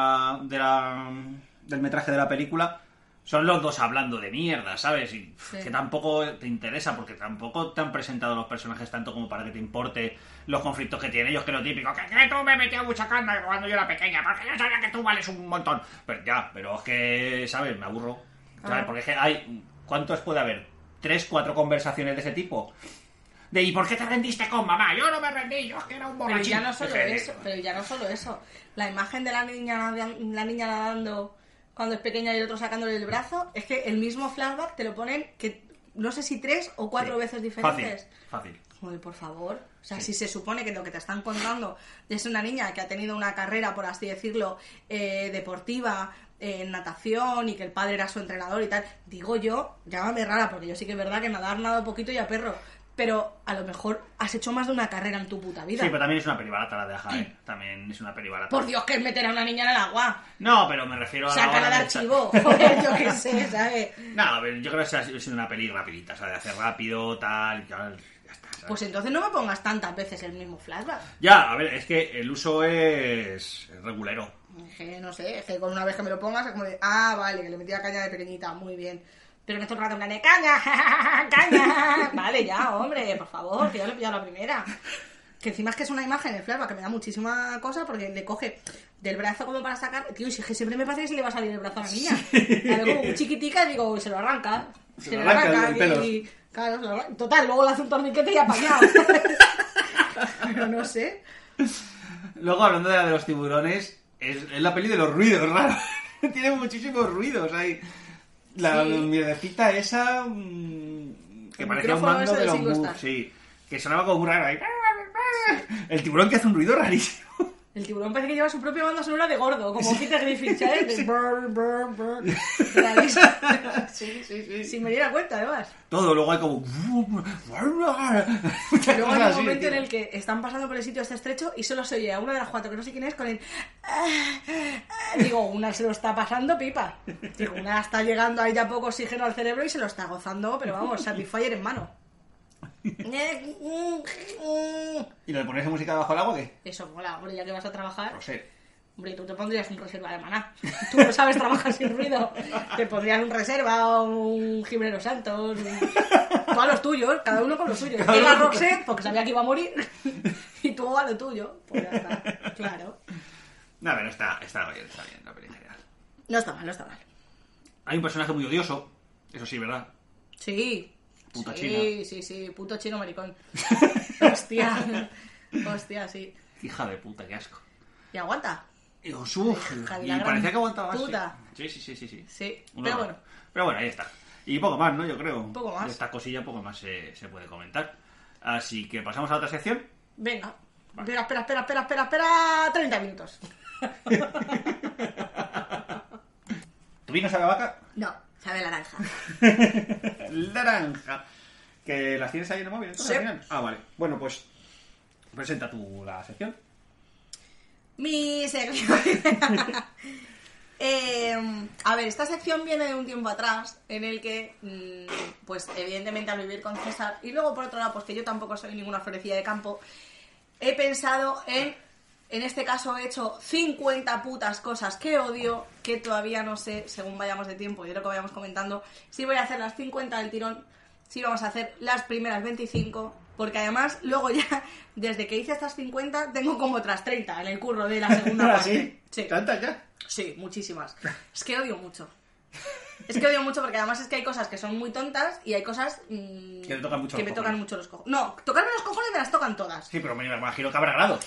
metraje de la película son los dos hablando de mierda, ¿sabes? Y
Sí.
que tampoco te interesa porque tampoco te han presentado los personajes tanto como para que te importe los conflictos que tienen ellos, que lo típico, que tú me metías mucha carne cuando yo era pequeña, porque yo sabía que tú vales un montón. Pero es que, ¿sabes? Me aburro. ¿Sabes?
Ah.
Porque es que ¿cuántos puede haber? 3, 4 conversaciones de ese tipo. De ¿y por qué te rendiste con mamá? Yo no me rendí, yo es que era un
Pero
borrachín.
ya no solo
Es que-
eso. La imagen de la niña nadando cuando es pequeña y el otro sacándole el brazo, es que el mismo flashback te lo ponen que no sé si 3 o 4
Sí.
veces diferentes.
Fácil.
Joder, por favor. O sea,
Sí.
si se supone que lo que te están contando es una niña que ha tenido una carrera, por así decirlo, deportiva, en natación y que el padre era su entrenador y tal, digo yo, llámame rara, porque yo sí que es verdad que nado poquito y a perro. Pero a lo mejor has hecho más de una carrera en tu puta vida.
Sí, pero también es una peli barata la de Aja, ¿eh? También es una peli barata.
Por Dios, que es meter a una niña en el agua.
No, pero me refiero a la
Sácala
hora
de
de echar-
archivo. Joder, yo qué sé, ¿sabes?
No, a ver, yo creo que es una peli rapidita, o sea, de hacer rápido, tal, y tal, ya está, ¿sabes?
Pues entonces no me pongas tantas veces el mismo flashback.
Ya, a ver, es que el uso es regulero.
Es que no sé, es que con una vez que me lo pongas es como de, ah, vale, que le metía caña de pequeñita, muy bien. Pero que esto el rato en plan de caña, caña. Vale, ya, hombre, por favor, que ya lo he pillado la primera. Que encima es que es una imagen, el flashback, que me da muchísima cosa porque le coge del brazo como para sacar. Tío, y si es que siempre me parece que se le va a salir el brazo a la niña. La veo como muy chiquitica y digo, se lo arranca.
Se lo arranca el pelo.
y claro, se lo arranca. Total, luego le hace un torniquete y apañado. Pero no sé.
Luego, hablando de la de los tiburones, es la peli de los ruidos raros. Tiene muchísimos ruidos. Hay la
Sí.
mierdecita esa que
El
parecía un
micrófono
mando
ese
de
de
los
Single
Moog,
Star.
sí, que sonaba como muy raro ahí. El tiburón que hace un ruido rarísimo.
El tiburón parece que lleva su propia banda sonora de gordo, como Peter Griffin, ¿sabes? De brr, brr, brr. Sí. Sin me diera cuenta, además.
Todo, luego hay como...
Luego hay un momento en el que están pasando por el sitio este estrecho y solo se oye a una de las 4, que no sé quién es, con el... Digo, una se lo está pasando pipa. Digo, una está llegando ahí ya poco oxígeno al cerebro y se lo está gozando, pero vamos, Satisfyer en mano.
¿Y le pones música debajo del agua qué?
Eso mola, hombre, ya que vas a trabajar.
No sé.
Hombre, tú te pondrías un reserva de maná. Tú no sabes trabajar sin ruido. Te pondrías un reserva o un Jiménez Santos. Tú a los tuyos, cada uno con los suyos. Y la Roxette, porque sabía que iba a morir. Y tú a lo tuyo. Pues ya está, claro.
No, pero está bien la peli en general.
No está mal.
Hay un personaje muy odioso, eso sí, ¿verdad?
Sí.
Puta
sí,
china.
Sí, puto chino maricón. Hostia, sí.
Hija de puta, qué asco.
Y aguanta.
Y parecía que aguantaba más.
Puta.
Sí.
Sí,
No,
pero bueno.
Pero bueno, ahí está. Y poco más, ¿no? Yo creo.
Un poco más.
De esta cosilla poco más se puede comentar. Así que pasamos a otra sección.
Venga. Vale. Espera. 30 minutos.
¿Tu vino sabe a vaca?
No, sabe naranja.
Naranja. ¿Que las tienes ahí en el móvil?
Sí.
Al final? Ah, vale. Bueno, pues presenta tú la sección.
Mi sección. A ver, esta sección viene de un tiempo atrás en el que, pues evidentemente al vivir con César y luego por otro lado, pues que yo tampoco soy ninguna florecilla de campo, he pensado en este caso he hecho 50 putas cosas que odio, que todavía no sé, según vayamos de tiempo y de lo que vayamos comentando, si voy a hacer las 50 del tirón, si vamos a hacer las primeras 25, porque además luego ya, desde que hice estas 50, tengo como otras 30 en el curro de la segunda parte.
¿Sí? ¿Tantas ya?
Sí, muchísimas. Es que odio mucho porque además es que hay cosas que son muy tontas y hay cosas
que me tocan mucho,
los cojones. No, tocarme los cojones me las tocan todas.
Sí, pero me imagino que habrá grados.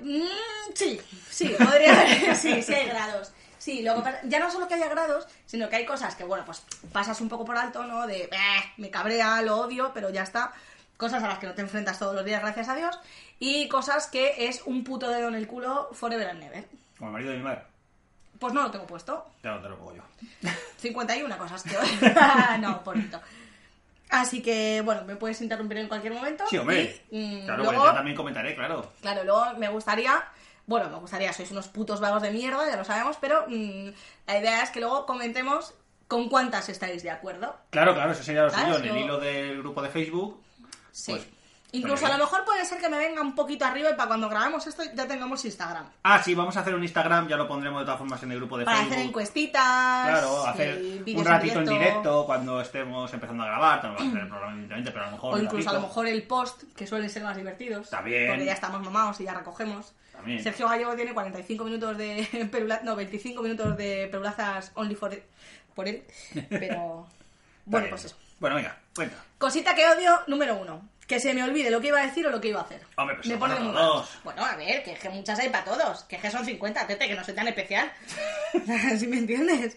Sí, podría haber. Sí, hay grados. Sí, lo que pasa, ya no solo que haya grados, sino que hay cosas que, bueno, pues pasas un poco por alto, ¿no? De, me cabrea, lo odio, pero ya está. Cosas a las que no te enfrentas todos los días, gracias a Dios. Y cosas que es un puto dedo en el culo forever and never.
Como el marido de mi madre.
Pues no lo tengo puesto.
Ya no te lo pongo yo.
51 cosas que no, bonito. Así que, bueno, me puedes interrumpir en cualquier momento.
Sí, hombre. Claro, luego, yo también comentaré, claro.
Claro, luego me gustaría, sois unos putos vagos de mierda, ya lo sabemos, pero la idea es que luego comentemos con cuántas estáis de acuerdo.
Claro, eso sería lo
¿sabes?
suyo. En el hilo del grupo de Facebook.
Sí.
Pues,
incluso a lo mejor puede ser que me venga un poquito arriba y para cuando grabemos esto ya tengamos Instagram.
Ah, sí, vamos a hacer un Instagram, ya lo pondremos de todas formas en el grupo de
para
Facebook.
Para hacer encuestitas.
Claro, hacer un ratito en directo cuando estemos empezando a grabar. No vamos a hacer el programa evidentemente, pero a lo mejor
o incluso a lo mejor el post, que suelen ser más divertidos.
También.
Porque ya estamos mamados y ya recogemos.
También.
Sergio Gallego tiene 45 minutos de 25 minutos de perulazas only por él. Pero bueno, pues eso.
Bueno, venga, cuenta.
Cosita que odio, número 1. Que se me olvide lo que iba a decir o lo que iba a hacer.
Hombre, pues
me pone muy
todos.
Bueno, a ver, que muchas hay para todos. Que son 50, tete, que no soy tan especial. ¿Sí me entiendes?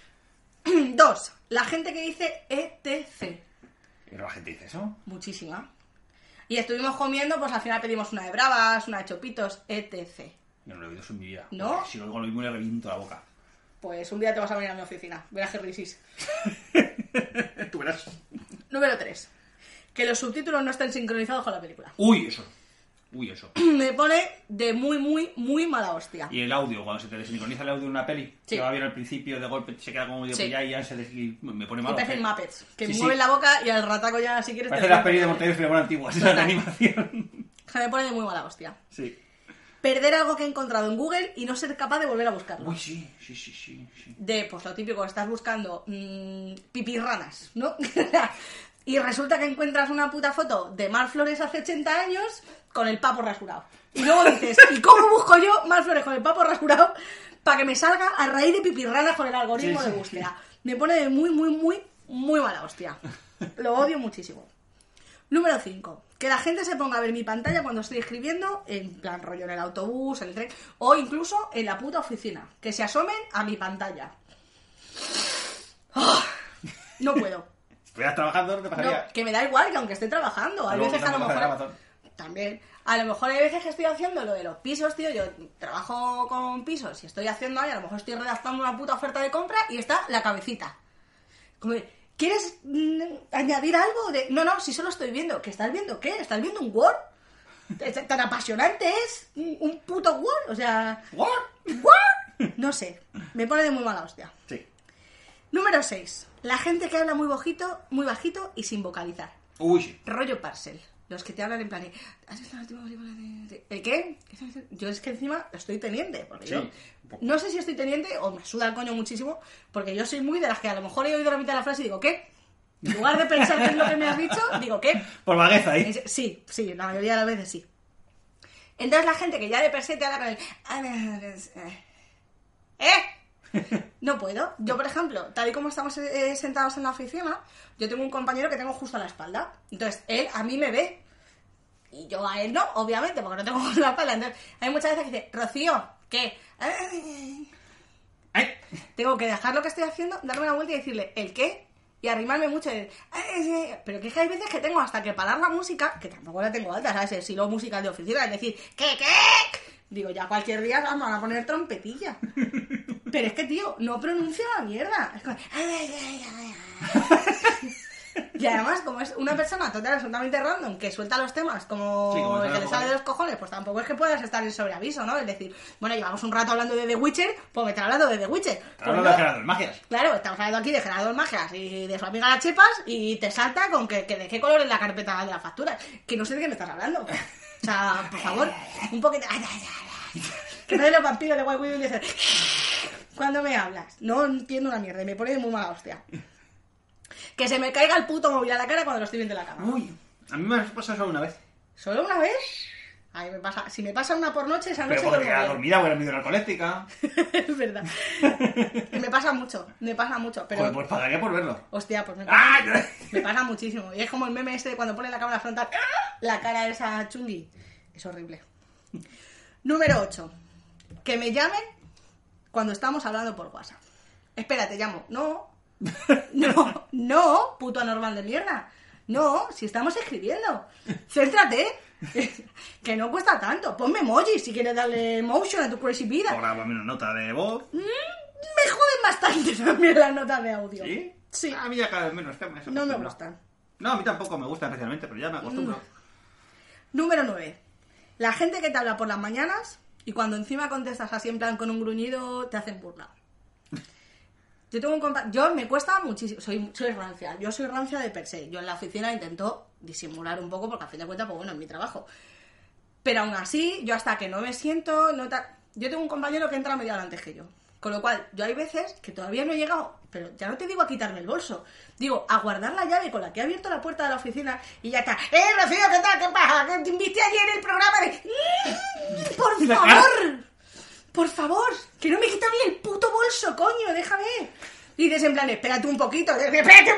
2. La gente que dice ETC.
¿Y la gente dice eso?
Muchísima. Y estuvimos comiendo, pues al final pedimos una de bravas, una de chopitos, etc.
Yo no lo he oído eso en mi vida.
¿No?
Porque si lo oigo lo mismo le reviento la boca.
Pues un día te vas a venir a mi oficina. Verás que risis.
Tú verás.
Número 3. Que los subtítulos no estén sincronizados con la película.
Uy, eso.
Me pone de muy, muy, muy mala hostia.
Y el audio, cuando se te desincroniza el audio de una peli,
sí.
Que va bien al principio, de golpe se queda como medio pillado y ya me pone mal.
Y parecen Muppets, que mueven la boca y al rataco ya, si quieres...
Parece las pelis de Montevideo Filemón antiguas, esa de animación.
Me pone de muy mala hostia.
Sí.
Perder algo que he encontrado en Google y no ser capaz de volver a buscarlo.
Uy, sí.
De, pues lo típico, estás buscando pipirranas, ¿no? Y resulta que encuentras una puta foto de Mar Flores hace 80 años con el papo rasurado. Y luego dices, ¿y cómo busco yo Mar Flores con el papo rasurado para que me salga a raíz de pipirranas con el algoritmo de búsqueda? Me pone de muy, muy, muy, muy mala hostia. Lo odio muchísimo. Número 5. Que la gente se ponga a ver mi pantalla cuando estoy escribiendo, en plan rollo en el autobús, en el tren, o incluso en la puta oficina. Que se asomen a mi pantalla. ¡Oh! No puedo.
¿Estuvieras trabajando? ¿No te pasaría?
No, que me da igual, que aunque esté trabajando. Hay veces que a lo mejor... También. A lo mejor hay veces que estoy haciendo lo de los pisos, tío. Yo trabajo con pisos y estoy haciendo ahí, a lo mejor estoy redactando una puta oferta de compra y está la cabecita. Como, ¿quieres añadir algo? No, si solo estoy viendo. ¿Qué estás viendo? ¿Qué? ¿Estás viendo un Word? ¿Tan apasionante es un puto Word? O sea... ¿Word? No sé. Me pone de muy mala hostia.
Sí.
Número 6. La gente que habla muy bajito y sin vocalizar.
Uy.
Rollo Parcel. Los que te hablan en plan... ¿El qué? Yo es que encima estoy teniente. Porque
Sí.
yo no sé si estoy teniente o me suda el coño muchísimo. Porque yo soy muy de las que a lo mejor he oído la mitad de la frase y digo, ¿qué? En lugar de pensar qué es lo que me has dicho, digo, ¿qué?
Por vagueza ahí.
Sí, la mayoría de las veces sí. Entonces la gente que ya de per se te habla con el... No puedo. Yo, por ejemplo, tal y como estamos sentados en la oficina, yo tengo un compañero que tengo justo a la espalda. Entonces, él a mí me ve. Y yo a él no, obviamente, porque no tengo justo a la espalda. Entonces, hay muchas veces que dice, Rocío, ¿qué?
¡Ay!
Tengo que dejar lo que estoy haciendo, darme una vuelta y decirle, ¿el qué? Y arrimarme mucho y decir, pero que es que hay veces que tengo hasta que parar la música, que tampoco la tengo alta, ¿sabes? El estilo musical de oficina, es decir, ¿qué? Digo, ya cualquier día vamos a poner trompetilla. Pero es que, tío, no pronuncia la mierda. Es como... Y además, como es una persona absolutamente random que suelta los temas como,
sí, como
el que le sale de los cojones, pues tampoco es que puedas estar en sobreaviso, ¿no? Es decir, bueno, llevamos un rato hablando de The Witcher, pues me está hablando de The Witcher.
Pues hablando de Gerardo Magias.
Claro, estamos hablando aquí de Gerardo Magias y de su amiga la Chepas y te salta con que de qué color es la carpeta de la factura. Que no sé de qué me estás hablando. O sea, por favor, un poquito... Que no de los vampiros de White Widow y dice... Cuando me hablas, no entiendo una mierda y me pone de muy mala hostia. Que se me caiga el puto móvil a la cara cuando lo estoy viendo en la cama.
Uy, a mí me ha pasado solo una vez.
¿Solo una vez? A mí me pasa... Si me pasa una por noche, esa noche...
Pero porque
duermo
era
bien.
dormida o era medio narcoléctica.
Es verdad. Me pasa mucho, pero...
Joder, pues pagaría por verlo.
Hostia, pues me pasa,
¡Ay!
me pasa muchísimo. Y es como el meme este de cuando pone la cámara frontal, la cara de esa chungui. Es horrible. Número 8. Que me llamen cuando estamos hablando por WhatsApp. Espera, te llamo. No, puto anormal de mierda. No, si estamos escribiendo. Céntrate. Que no cuesta tanto. Ponme emoji si quieres darle emotion a tu crazy vida.
Ahora va una nota de voz.
Me joden bastante también las notas de audio.
¿Sí?
Sí.
A mí ya cada vez menos. Que
No me gustan.
No, a mí tampoco me gusta especialmente, pero ya me acostumbro.
Número 9. La gente que te habla por las mañanas y cuando encima contestas así en plan con un gruñido te hacen burla. Yo tengo un yo me cuesta muchísimo, soy rancia, yo soy rancia de per se. Yo en la oficina intento disimular un poco porque a fin de cuentas, pues bueno, es mi trabajo. Pero aún así, yo hasta que no me siento, yo tengo un compañero que entra media hora antes que yo. Con lo cual, yo hay veces que todavía no he llegado, pero ya no te digo a quitarme el bolso, digo a guardar la llave con la que he abierto la puerta de la oficina y ya está. Rocío, ¿qué tal? ¿Qué pasa? Que te invité ayer en el programa de... Por favor, que no me quita ni el puto bolso, coño, déjame. Y dices en plan, espérate un poquito. ¿Con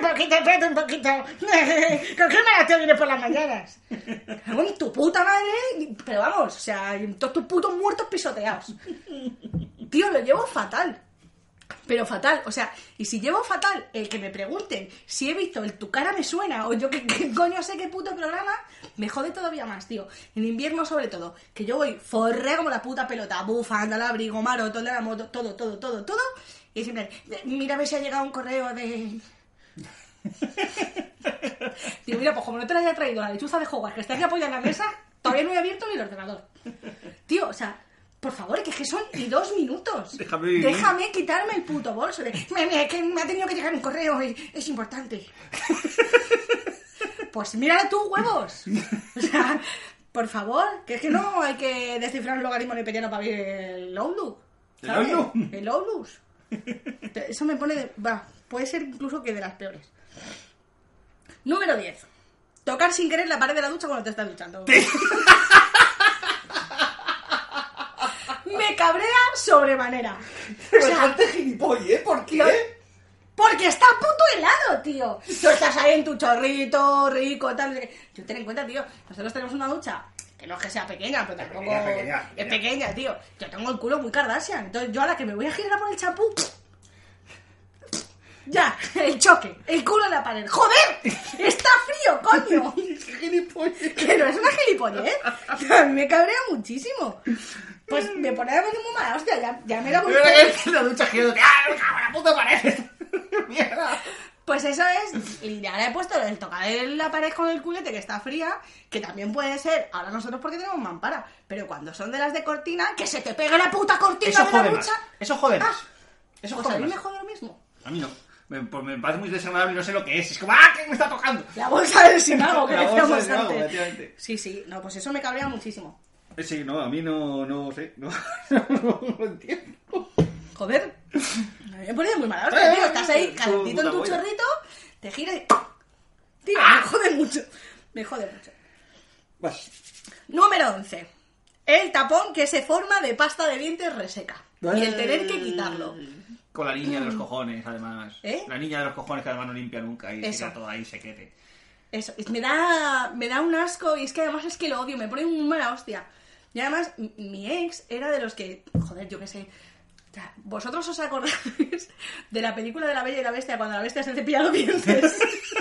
qué me te vienes por las mañanas? Con tu puta madre. Pero vamos, o sea, todos tus putos muertos pisoteados. Tío, lo llevo fatal. Pero fatal, o sea, y si llevo fatal el que me pregunten si he visto el Tu cara me suena o yo qué coño sé qué puto programa, me jode todavía más, tío. En invierno sobre todo, que yo voy forrea como la puta pelota, bufanda, al abrigo, maroto, de la moto, todo. Y siempre, mira a ver si ha llegado un correo de... Tío, mira, pues como no te lo haya traído la lechuza de Hogwarts que está aquí apoyada en la mesa, todavía no he abierto ni el ordenador. Tío, o sea... Por favor, que es que son y 2 minutos. Déjame quitarme el puto bolso. Que me ha tenido que llegar un correo y es importante. Pues mira tú, huevos. O sea, por favor, que es que no hay que descifrar un logaritmo neperiano para ver el Outlook. ¿Sabes? El Outlook. Eso me pone de... puede ser incluso que de las peores. Número 10. Tocar sin querer la pared de la ducha cuando te estás duchando. Me cabrea sobremanera.
Pero bastante gilipollas, ¿por qué?
Porque está puto helado, tío. Tú estás ahí en tu chorrito, rico, tal. Yo ten en cuenta, tío, nosotros tenemos una ducha que no es que sea pequeña, pero tampoco... Es pequeña, tío. Yo tengo el culo muy Kardashian. Entonces yo a la que me voy a girar por el champú... Ya, el choque, el culo en la pared. ¡Joder! ¡Está frío, coño! Que no es una gilipollez, ¿eh? A mí me cabrea muchísimo. Pues me pone a ver muy mala, hostia, ya me la voy a...
La ducha girando, ¡ah, me cago en la puta pared! ¡Mierda!
Pues eso es, y ya le he puesto el tocar en la pared con el culete que está fría, que también puede ser, ahora nosotros porque tenemos mampara, pero cuando son de las de cortina, que se te pegue la puta cortina
Eso
de la
jode
ducha.
más. Eso jode más. Eso
Pues a
jode
mí me
más.
jode lo mismo.
A mí no. Me parece muy desagradable y no sé lo que es. Es como, ¡ah, que me está tocando!
La bolsa del simago que
La bolsa
decíamos
del simago,
antes.
efectivamente.
Sí, no, pues eso me cabrea muchísimo.
Sí, no, a mí no sé. No lo entiendo.
Joder, a mí me pone muy mala hostia, tío. Estás ahí calentito en tu
puta
chorrito, te giras y... Tío, me jode mucho. Me jode mucho.
Vas.
Número 11. El tapón que se forma de pasta de dientes reseca. Y el tener que quitarlo.
Con la niña de los cojones, además.
¿Eh?
La niña de los cojones que además no limpia nunca y se
Eso.
queda todo ahí sequete.
Eso, me da un asco y es que además es que lo odio, me pone muy mala hostia. Y además, mi ex era de los que, joder, yo qué sé, o sea, ¿vosotros os acordáis de la película de La Bella y la Bestia cuando la bestia se cepilla los dientes?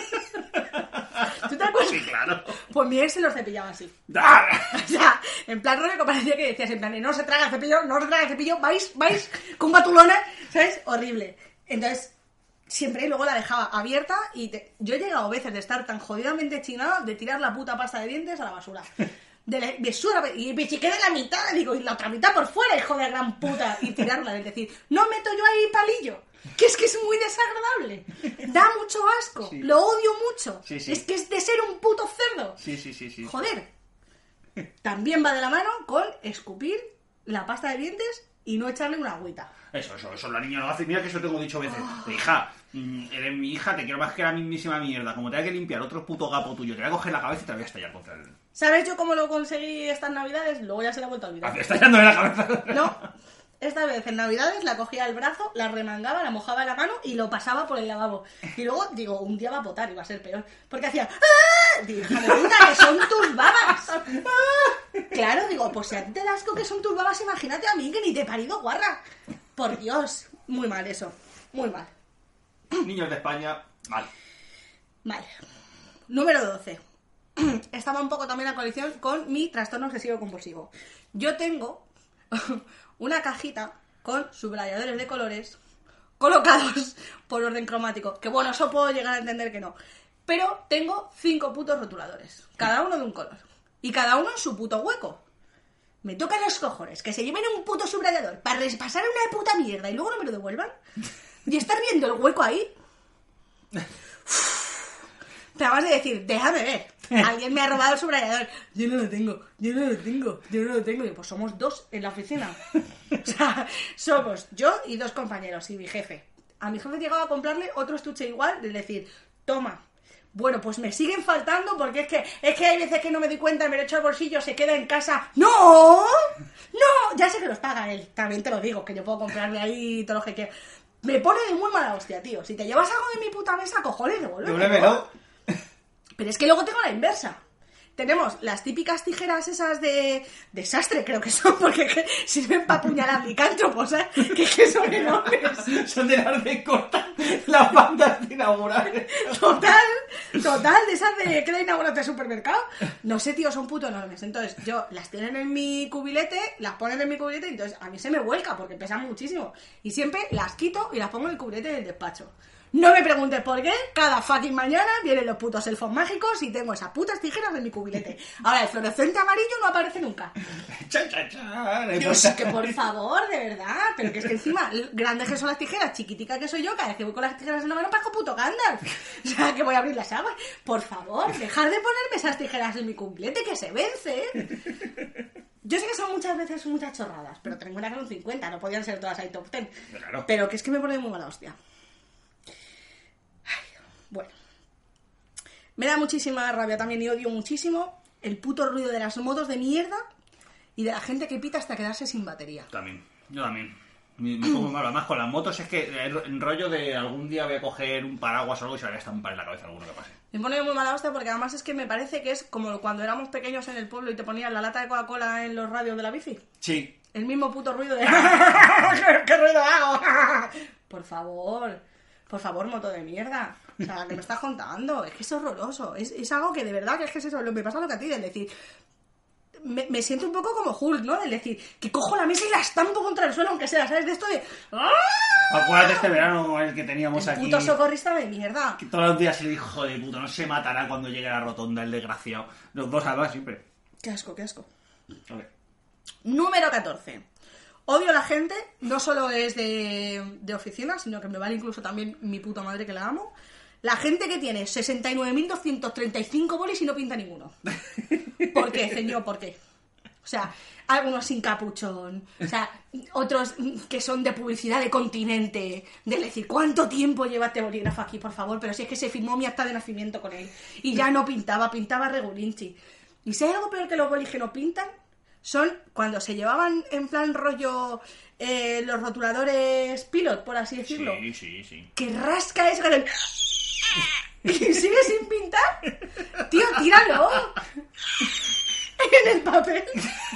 ¿Tú te acuerdas?
Sí, claro.
Pues mi ex se los cepillaba así.
¡Ah!
O sea, en plan rollo que parecía que decías en plan, no se traga el cepillo, no se traga el cepillo, vais con batulona, ¿sabes? Horrible. Entonces, siempre luego la dejaba abierta y yo he llegado veces de estar tan jodidamente chinada de tirar la puta pasta de dientes a la basura. Me suda, y me chiqué de la mitad, digo, y la otra mitad por fuera, hijo de gran puta, y tirarla, es decir, no meto yo ahí palillo, que es muy desagradable, da mucho asco,
Sí.
lo odio mucho,
Sí, sí.
es que es de ser un puto cerdo.
Sí.
Joder. También va de la mano con escupir la pasta de dientes y no echarle una agüita.
Eso la niña lo hace. Mira que eso tengo dicho veces. Hija, eres mi hija, te quiero más que la mismísima mierda. Como te haya que limpiar otro puto gapo tuyo, te voy a coger la cabeza y te voy a estallar contra él.
¿Sabes yo cómo lo conseguí estas navidades? Luego ya se la he vuelto a olvidar.
Estallándole la cabeza.
No, esta vez en navidades la cogía al brazo, la remangaba, la mojaba en la mano y lo pasaba por el lavabo. Y luego, digo, un día va a potar y va a ser peor. Porque hacía... ¡Ah! Digo, hija de puta, que son tus babas. Claro, digo, pues si a ti te da asco que son tus babas, imagínate a mí que ni te he parido, guarra. Por Dios, muy mal eso, muy mal.
Niños de España, mal.
Vale. Número 12. Estaba un poco también la colección con mi trastorno obsesivo compulsivo. Yo tengo una cajita con subrayadores de colores colocados por orden cromático. Que bueno, eso puedo llegar a entender que no. Pero tengo 5 putos rotuladores. Cada uno de un color. Y cada uno en su puto hueco. Me tocan los cojones que se lleven un puto subrayador para repasar una puta mierda y luego no me lo devuelvan. Y estar viendo el hueco ahí. Te acabas de decir, déjame ver. Alguien me ha robado el subrayador. Yo no lo tengo. Y pues somos 2 en la oficina. O sea, somos yo y 2 compañeros y mi jefe. A mi jefe llegaba a comprarle otro estuche igual, de decir, toma. Bueno, pues me siguen faltando porque es que hay veces que no me doy cuenta, me lo echo al bolsillo, se queda en casa. ¡No! ¡No! Ya sé que los paga él. También te lo digo, que yo puedo comprarme ahí todo lo que quiera. Me pone de muy mala hostia, tío. Si te llevas algo de mi puta mesa, cojones,
Devuélvemelo.
Pero es que luego tengo la inversa. Tenemos las típicas tijeras esas de sastre, creo que son, porque que sirven para apuñalar licántropos, ¿eh? Que son enormes.
Son de las de cortar las bandas de inaugurar.
Total, de esas de que la inauguraste de supermercado. No sé, tío, son puto enormes. Entonces, yo las tienen en mi cubilete, las ponen en mi cubilete, y entonces a mí se me vuelca porque pesan muchísimo. Y siempre las quito y las pongo en el cubilete del despacho. No me preguntes por qué, cada fucking mañana vienen los putos elfos mágicos y tengo esas putas tijeras en mi cubilete. Ahora, el fluorescente amarillo no aparece nunca.
Chan, chan, chan.
Dios, que por favor, de verdad. Pero que es que encima, grandes que son las tijeras, chiquitica que soy yo, cada vez que voy con las tijeras en la mano parezco puto Gandalf. O sea, que voy a abrir las aguas. Por favor, dejar de ponerme esas tijeras en mi cubilete que se vence. Yo sé que son muchas veces muchas chorradas, pero tengo una que son 50, no podían ser todas ahí top 10.
Claro.
Pero que es que me pone muy mala hostia. Bueno, me da muchísima rabia también y odio muchísimo el puto ruido de las motos de mierda y de la gente que pita hasta quedarse sin batería.
También, yo también. Me pongo mal. Además, con las motos es que el rollo de algún día voy a coger un paraguas o algo y se me voy a estampar en la cabeza alguno que pase.
Me pone muy mala hostia porque además es que me parece que es como cuando éramos pequeños en el pueblo y te ponían la lata de Coca-Cola en los radios de la bici.
Sí.
El mismo puto ruido de... ¿Qué ruido hago? Por favor, Por favor, moto de mierda. O sea, ¿qué me estás contando? Es que es horroroso. Es algo que de verdad que es que es eso. Me pasa lo que a ti, es decir... Me siento un poco como Hulk, ¿no? Es decir, que cojo la mesa y la estampo contra el suelo, aunque sea, ¿sabes? De esto de... ¡Ah!
Acuérdate este verano el que teníamos aquí.
Puto socorrista de mierda.
Que todos los días se le dijo, hijo de puta, no se matará cuando llegue a la rotonda el desgraciado. Los dos además siempre.
Qué asco, qué asco.
A ver.
Número 14. Odio a la gente, no solo es de oficina, sino que me vale incluso también mi puta madre que la amo. La gente que tiene 69.235 bolis y no pinta ninguno. ¿Por qué, señor? ¿Por qué? O sea, algunos sin capuchón, o sea, otros que son de publicidad de Continente, de decir, ¿cuánto tiempo lleva este bolígrafo aquí, por favor? Pero si es que se firmó mi acta de nacimiento con él. Y ya no pintaba regulinchi. ¿Y si hay algo peor que los bolis que no pintan? Son cuando se llevaban en plan rollo los rotuladores pilot, por así decirlo.
Sí.
Que rasca eso con el... ¿Y sigue sin pintar? Tío, tíralo en el papel.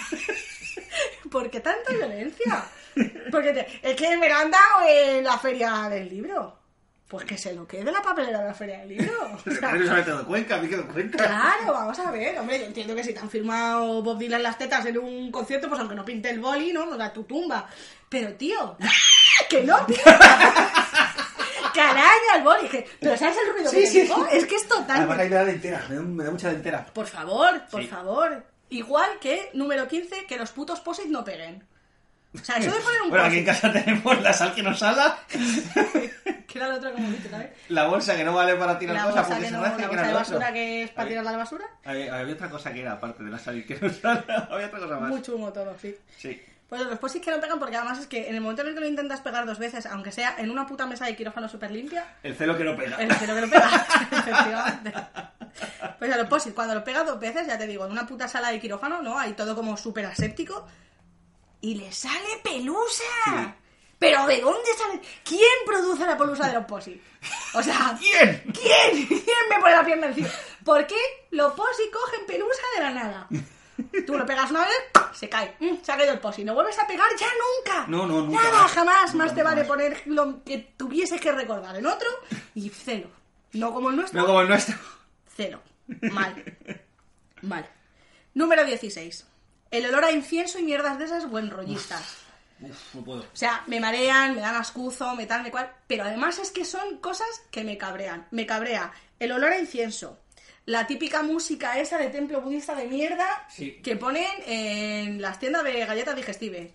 ¿Por qué tanta violencia? Porque es que me lo han dado en la feria del libro. Pues que se lo quede la papelera de la feria del libro. O sea,
Pero eso me tengo cuenta, a mí que me cuenta.
claro, vamos a ver. Hombre, yo entiendo que si te han firmado Bob Dylan las tetas en un concierto, pues aunque no pinte el boli, ¿no? Da tu tumba. Pero, tío, que no pinta. Que araña el boli. Pero ¿sabes el ruido que te digo? Es que es total.
Además ahí me da dentera, me da mucha dentera.
Por favor, por
Sí.
favor. Igual que, número 15, que los putos posit no peguen. O sea, eso de poner un
Bueno, aquí en
posit...
casa tenemos la sal que nos sala,
Que era lo otro como dicho, ¿sabes?
la bolsa que no vale para tirar
La
cosas
bolsa,
porque
que
se
no,
rasca,
la
que
bolsa
era
de
el otro.
basura que es para tirar la basura.
Había otra cosa que era aparte de la sal que nos sala, había otra cosa más.
Muy chungo todo, sí.
Sí.
Pues los posit que no pegan, porque además es que en el momento en el que lo intentas pegar dos veces, aunque sea en una puta mesa de quirófano súper limpia,
El celo que no pega.
el cero que lo pega, efectivamente. Pues a los posit, cuando lo pega dos veces, ya te digo, en una puta sala de quirófano, ¿no? Hay todo como súper aséptico y le sale pelusa.
Sí.
¿Pero de dónde sale? ¿Quién produce la pelusa de los posit? O sea,
¿Quién?
¿Quién me pone la pierna encima? ¿Por qué los posit cogen pelusa de la nada? Tú lo pegas una vez, se cae. Se ha caído el posit. No vuelves a pegar ya nunca.
No, nunca
Nada,
más.
jamás.
Nunca
Más te vale
más.
poner lo que tuvieses que recordar en otro y cero. No como el nuestro.
No como el nuestro.
Cero. Mal. Número 16. El olor a incienso y mierdas de esas buen rollistas.
Uf, no puedo.
O sea, me marean, me dan ascuzo, me tal, me cual. Pero además es que son cosas que me cabrean. Me cabrea el olor a incienso. La típica música esa de templo budista de mierda
Sí.
que ponen en las tiendas de galletas digestives.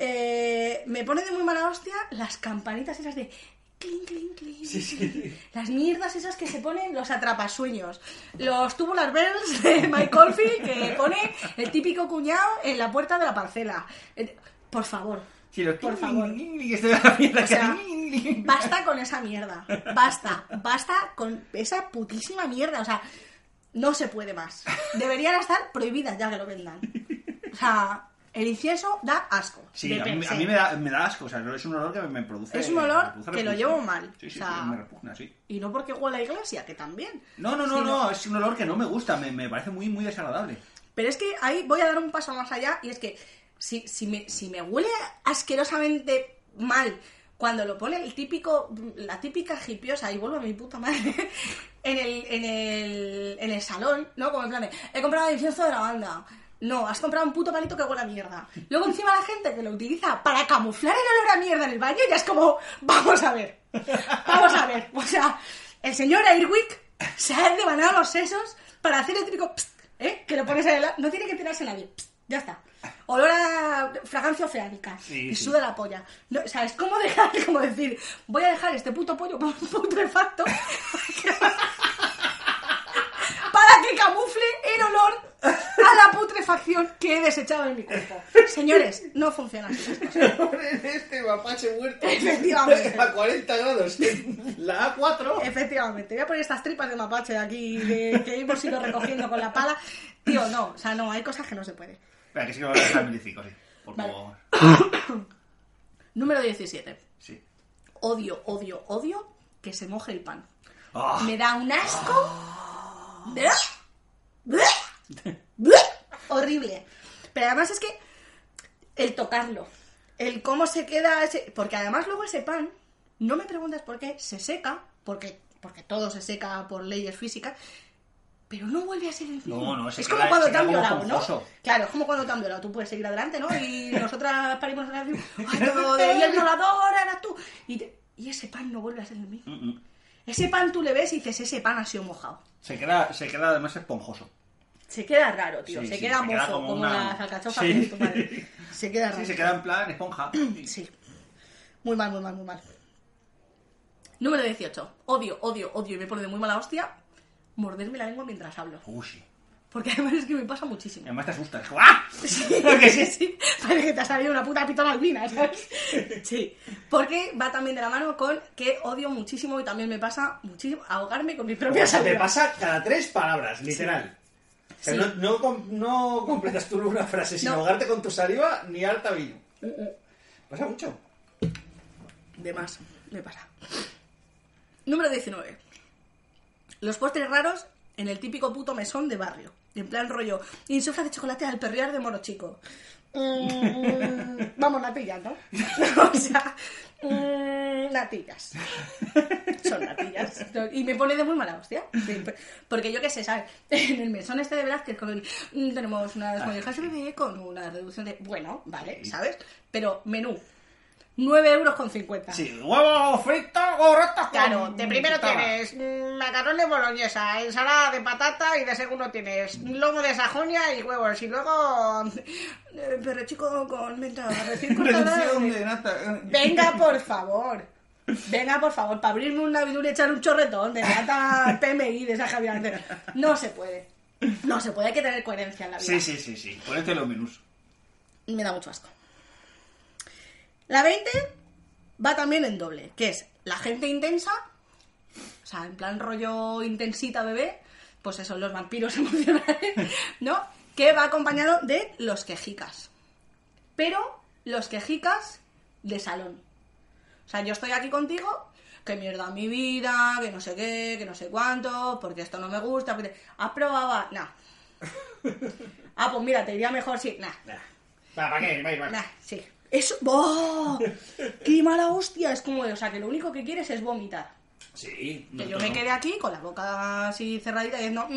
Me pone de muy mala hostia las campanitas esas de... Clink, clink, clink.
Sí.
Las mierdas esas que se ponen los atrapasueños. Los tubular bells de Mike Oldfield que pone el típico cuñado en la puerta de la parcela. Por favor.
Sí, los
Por favor.
que estoy de la mierda
O sea,
que...
basta con esa mierda. Basta con esa putísima mierda. O sea, no se puede más. Deberían estar prohibidas ya que lo vendan. O sea, el incienso da asco.
Sí,
de
a mí
per se.
me da asco, o sea, es un olor que me produce...
Es un olor
me produce
que lo
repulsión.
llevo mal.
Sí,
O sea,
me repugna, sí.
Y no porque huele a iglesia, que también.
No, es un olor que no me gusta, me parece muy, muy desagradable.
Pero es que ahí voy a dar un paso más allá y es que si me huele asquerosamente mal cuando lo pone la típica hipiosa, y vuelvo a mi puta madre, en el salón, ¿no? Como en plan de, he comprado el incienso de la banda. No, has comprado un puto palito que huele a mierda. Luego encima la gente que lo utiliza para camuflar el olor a mierda en el baño ya es como, vamos a ver. O sea, el señor Airwick se ha devanado los sesos para hacer el típico pst, que lo pones en el... No tiene que tirarse nadie. Pst, ya está. Olor a fragancia oceánica.
Sí,
y
sí.
suda la polla. No, o sea, es como decir, voy a dejar este puto pollo putrefacto para que camufle el olor a la putrefacción que he desechado en mi cuerpo. Señores, no funciona así las cosas.
Este mapache muerto.
Efectivamente.
A 40 grados. La A4.
Efectivamente, voy a poner estas tripas de mapache de aquí que hemos ido recogiendo con la pala. Tío, no, o sea, no, hay cosas que no se puede.
Espera, que sí que lo voy a dejar en 1005, sí. Por
Vale.
favor.
Número 17.
Sí.
Odio que se moje el pan.
Ah,
Me da un asco. Horrible. Pero además es que el tocarlo, el cómo se queda ese... Porque además luego ese pan No me preguntes por qué, se seca, porque todo se seca por leyes físicas, pero no vuelve a ser el mismo.
No,
es como cuando te han violado, ¿no? Claro, es como cuando te han violado. Tú puedes seguir adelante, ¿no? Y nosotras parimos en la vida, ¡ay, todo de y el violador eras tú! Y ese pan no vuelve a ser el mismo. Ese pan tú le ves y dices, ese pan ha sido mojado.
Se queda además esponjoso.
Se queda raro, tío.
Sí,
se
sí,
queda
se queda
mozo, como las alcachofas que dice tu madre. Se queda raro.
Sí, se queda en plan esponja.
Sí. Muy mal. Número 18. Odio, y me pone de muy mala hostia morderme la lengua mientras hablo.
Sí.
Porque además es que me pasa muchísimo.
Y además te asustas. ¡Ah!
Sí. Parece que te ha salido una puta pitona albina, ¿sabes? Sí. Porque va también de la mano con que odio muchísimo y también me pasa muchísimo ahogarme con mi propia saliva.
Te pasa cada 3 palabras, literal. O sea,
Sí.
no completas tú una frase sin ahogarte con tu saliva ni harta vino. ¿Pasa mucho?
De más, me pasa. Número 19. Los postres raros en el típico puto mesón de barrio. En plan rollo, y sofra de chocolate al perrear de Moro Chico. Vamos, natillas, ¿no? O sea, natillas. Son natillas. Y me pone de muy mala hostia. Porque yo qué sé, ¿sabes? En el mesón este de Velázquez tenemos unas mollejas de bebé con una reducción de... Bueno, vale, ¿sabes? Pero menú. 9,50 €.
Sí, huevo frito, gorrotas.
Claro, de primero tienes macarrones boloñesa, ensalada de patata y de segundo tienes lomo de Sajonia y huevos. Y luego perro chico con menta recién cortada.
Reducción de nata.
Venga, por favor, para abrirme un navidul y echar un chorretón de nata PMI de esa Javier. No se puede, hay que tener coherencia en la vida.
Sí. Ponete los menús.
Me da mucho asco. La 20 va también en doble, que es la gente intensa, o sea, en plan rollo intensita bebé, pues eso, los vampiros emocionales, ¿no? Que va acompañado de los quejicas. Pero los quejicas de salón. O sea, yo estoy aquí contigo, que mierda mi vida, que no sé qué, que no sé cuánto, porque esto no me gusta, porque... ¿Has probado? No. Ah, pues mira, te iría mejor si... Nah.
¿Para qué? Va.
Nah, sí. Eso, ¡oh! ¡Qué mala hostia! Es como, o sea, que lo único que quieres es vomitar.
Sí.
Que yo me quedé aquí con la boca así cerradita diciendo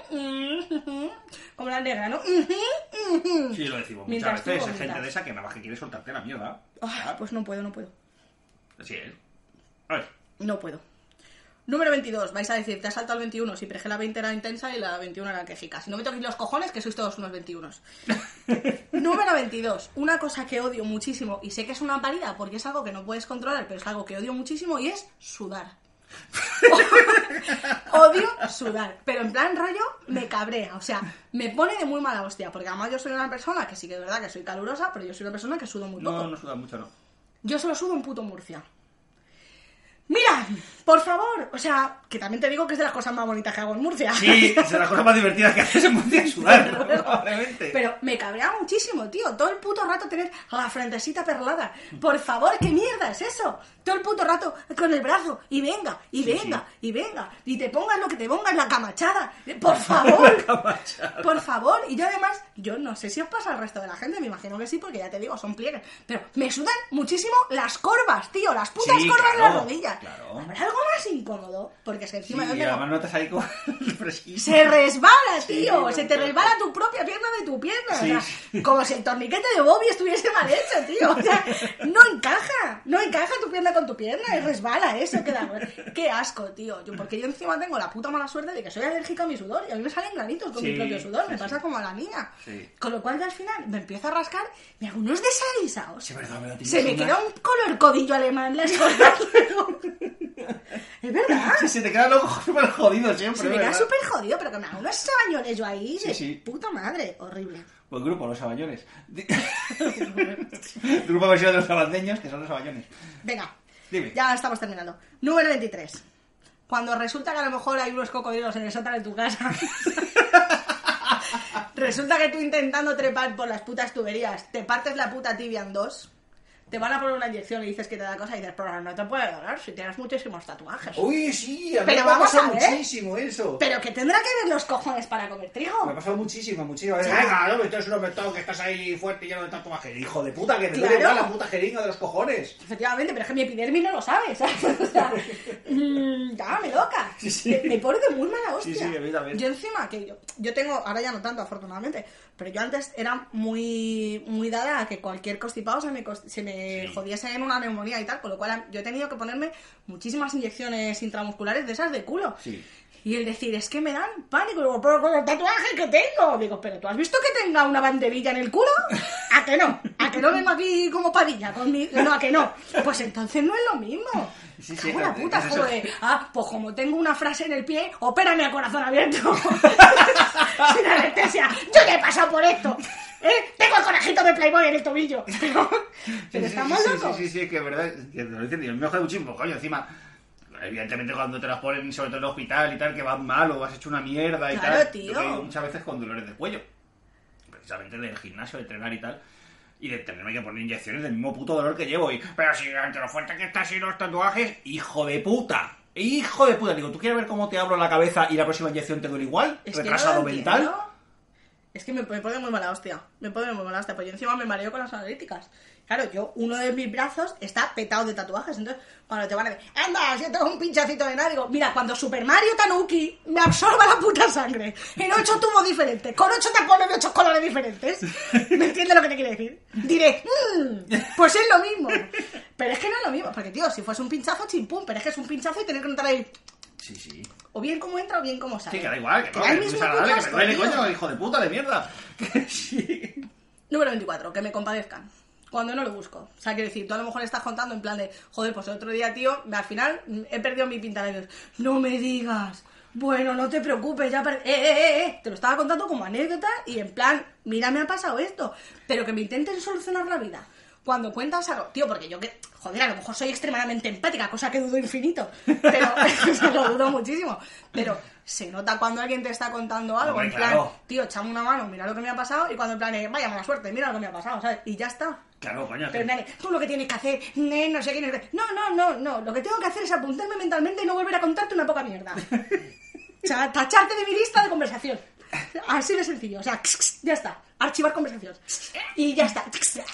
como la negra, ¿no?
Sí, lo decimos
Mientras
muchas
tú
veces. Hay
vomitas.
gente de esa que nada más que quiere soltarte la mierda.
Pues no puedo.
Así es. A ver.
No puedo. Número 22. Vais a decir, te has saltado el 21. Si pero la 20 era intensa y la 21 era quejica. Si no me toquéis los cojones, que sois todos unos 21. Número 22. Una cosa que odio muchísimo, y sé que es una pálida porque es algo que no puedes controlar, pero es algo que odio muchísimo, y es sudar. Odio sudar, pero en plan rollo me cabrea, o sea, me pone de muy mala hostia, porque además yo soy una persona que sí que es verdad que soy calurosa, pero yo soy una persona que sudo muy poco.
No suda mucho, no.
Yo solo sudo en puto Murcia. Mira, por favor, o sea, que también te digo que es de las cosas más bonitas que hago en Murcia.
Sí, es de las cosas más divertidas que haces en Murcia es sudar, probablemente.
Pero me cabrea muchísimo, tío. Todo el puto rato tener la frentecita perlada. Por favor, ¿qué mierda es eso? Todo el puto rato con el brazo. Y venga. Y te pongas lo que te pongas, la camachada. Por favor. Por favor. Y yo además, yo no sé si os pasa al resto de la gente. Me imagino que sí, porque ya te digo, son pliegues. Pero me sudan muchísimo las corvas, tío. Las putas corvas de las rodillas.
Claro.
¿Habrá algo más incómodo? Porque es que encima
Sí,
yo
y
tengo...
además no te salís con el fresquito.
Se resbala,
Sí,
tío.
no
Se te
puedo.
resbala tu propia pierna de tu pierna.
Sí,
O sea,
sí.
como si el torniquete de Bobby estuviese mal hecho, tío. O sea, no encaja tu pierna con tu pierna y resbala eso. Qué asco, tío. Porque yo encima tengo la puta mala suerte de que soy alérgica a mi sudor y a mí me salen granitos con
Sí,
mi propio sudor. Me
sí,
pasa
sí.
como a la niña.
Sí.
Con lo cual yo al final me empiezo a rascar, me hago unos desalisados.
Sí, verdad, me lo tienes
Se me
una-
queda un color codillo alemán las cosas. Es verdad.
Sí, se te quedan los ojos súper jodidos siempre,
Se me queda
¿verdad?
súper jodido, pero que me hago unos sabañones yo ahí de
Sí.
puta madre. Horrible.
Pues grupo, los sabañones. Grupo versión de los sabandeños, que son los sabañones.
Venga,
Dime.
ya estamos terminando. Número 23. Cuando resulta que a lo mejor hay unos cocodrilos en el sótano de tu casa. Resulta que tú intentando trepar por las putas tuberías te partes la puta tibia en dos. te van a poner una inyección y dices que te da cosa y dices, pero no te puede doler si tienes muchísimos tatuajes.
Uy, sí, a mí
Pero
me ha
vamos
pasado
a ver.
muchísimo eso.
Pero que tendrá que ver los cojones para comer trigo.
Me ha pasado muchísimo. Venga, no me toques, no me toques, estás ahí fuerte y lleno de tatuajes. Hijo de puta, que me duele
Claro.
más la puta jeringa de los cojones.
Efectivamente, pero es que mi epidermis no lo sabe, ¿sabes? O sea, llámame loca.
Sí.
Me pone de muy mala hostia.
Sí, a mí también.
Yo encima, que yo tengo, ahora ya no tanto, afortunadamente, pero yo antes era muy dada a que cualquier constipado se me jodiese en una neumonía y tal, con lo cual yo he tenido que ponerme muchísimas inyecciones intramusculares de esas de culo.
Sí.
Y el decir, es que me dan pánico. Digo, pero con el tatuaje que tengo. Digo, pero ¿tú has visto que tenga una banderilla en el culo? ¿A que no? ¿A que no vengo aquí como Padilla? No, ¿a que no? Pues entonces no es lo mismo.
Sí,
Cago en la puta,
es eso.
joder. Pues como tengo una frase en el pie, opérame a corazón abierto. Sin anestesia. Yo ya he pasado por esto. Tengo el conejito de Playboy en el tobillo. Pero estamos locos.
Sí, es que es verdad, que lo dicen, y me jode muchísimo, coño, encima, evidentemente cuando te las ponen, sobre todo en el hospital y tal, que vas mal o has hecho una mierda y
Claro,
tal,
tío.
yo he ido muchas veces con dolores de cuello, precisamente del gimnasio, de entrenar y tal, y de tenerme que poner inyecciones del mismo puto dolor que llevo, y, pero si ante lo fuerte que estás y los tatuajes, hijo de puta, digo, ¿tú quieres ver cómo te abro la cabeza y la próxima inyección te duele igual?
Es que
¿Retrasado
no lo
mental?
entiendo. Es que me pone muy mala hostia. Pues yo encima me mareo con las analíticas. Claro, uno de mis brazos está petado de tatuajes. Entonces, cuando te van a decir, anda, si tengo un pinchacito de nada, digo, mira, cuando Super Mario Tanuki me absorba la puta sangre en 8 tubos diferentes, con 8 tapones de 8 colores diferentes, ¿me entiendes lo que te quiere decir? Diré, pues es lo mismo. Pero es que no es lo mismo, porque tío, si fuese un pinchazo, chimpum, pero es que es un pinchazo y tener que notar ahí,
Sí.
o bien como entra o bien como sale.
Sí, que da igual, que no,
da
que
el
es
mismo
desagradable, que me
puto
duele,
asco, tío.
coño, hijo de puta, de mierda. Sí.
Número 24, que me compadezcan. Cuando no lo busco. O sea, quiero decir, tú a lo mejor estás contando en plan de, joder, pues el otro día, tío, al final he perdido mi pintalabios. No me digas. Bueno, no te preocupes, ya Te lo estaba contando como anécdota y en plan, mira, me ha pasado esto. Pero que me intenten solucionar la vida. Cuando cuentas algo, tío, porque yo que, joder, a lo mejor soy extremadamente empática, cosa que dudo infinito, pero lo dudo muchísimo. Pero se nota cuando alguien te está contando algo,
Hombre,
en plan,
claro.
tío, echame una mano, mira lo que me ha pasado, y cuando en plan, vaya mala suerte, mira lo que me ha pasado, ¿sabes? Y ya está.
Claro, coño.
Pero nene, tú lo que tienes que hacer, no sé qué, no, lo que tengo que hacer es apuntarme mentalmente y no volver a contarte una poca mierda. O sea, tacharte de mi lista de conversación. Así de sencillo, o sea, ya está. Archivar conversación. Y ya está.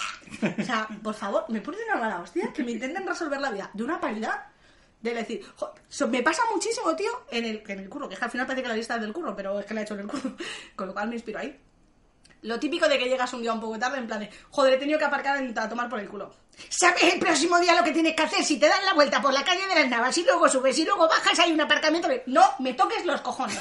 O sea, por favor, me pones una mala hostia que me intenten resolver la vida de una paridad. De decir, me pasa muchísimo, tío, en el curro, que es que al final parece que la lista es del curro, pero es que la he hecho en el curro, con lo cual me inspiro ahí. Lo típico de que llegas un día un poco tarde, en plan de, joder, he tenido que aparcar a tomar por el culo. ¿Sabes el próximo día lo que tienes que hacer? Si te das la vuelta por la calle de las Navas y luego subes y luego bajas, hay un aparcamiento. No me toques los cojones.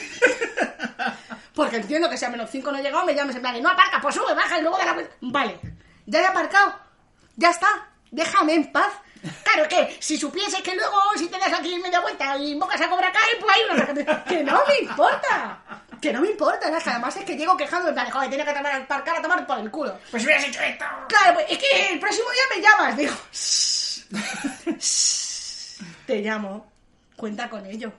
Porque entiendo que si a -5 no he llegado, me llames en plan de, no aparca, pues sube, baja y luego da la vuelta. Vale, ya he aparcado, ya está, déjame en paz. Claro que, si supieses que luego, si te das aquí media vuelta y invocas a Cobra Kai, pues hay una... ¡Que no me importa! Que no me importa, ¿no? Además es que llego quejando en plan, joder, tiene que aparcar a tomar por el culo.
Pues hubieras hecho esto.
Claro, pues es que el próximo día me llamas, digo. Te llamo, cuenta con ello.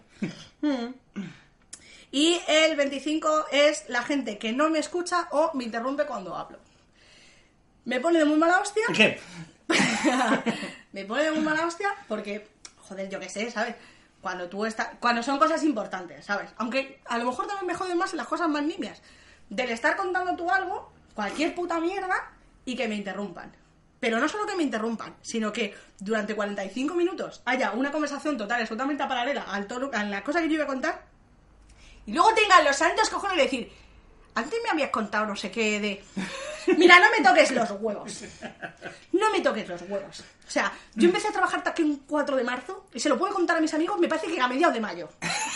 Y el 25 es la gente que no me escucha o me interrumpe cuando hablo. Me pone de muy mala hostia.
¿Qué?
Me pone de muy mala hostia porque, joder, yo qué sé, ¿sabes? Cuando son cosas importantes, ¿sabes? Aunque a lo mejor también me joden más en las cosas más nimias. Del estar contando tú algo, cualquier puta mierda, y que me interrumpan. Pero no solo que me interrumpan, sino que durante 45 minutos haya una conversación total, absolutamente paralela a la cosa que yo iba a contar, y luego tengan los santos cojones de decir, antes me habías contado no sé qué de... Mira, no me toques los huevos. No me toques los huevos. O sea, yo empecé a trabajar hasta que un 4 de marzo y se lo puedo contar a mis amigos, me parece que a mediados de mayo.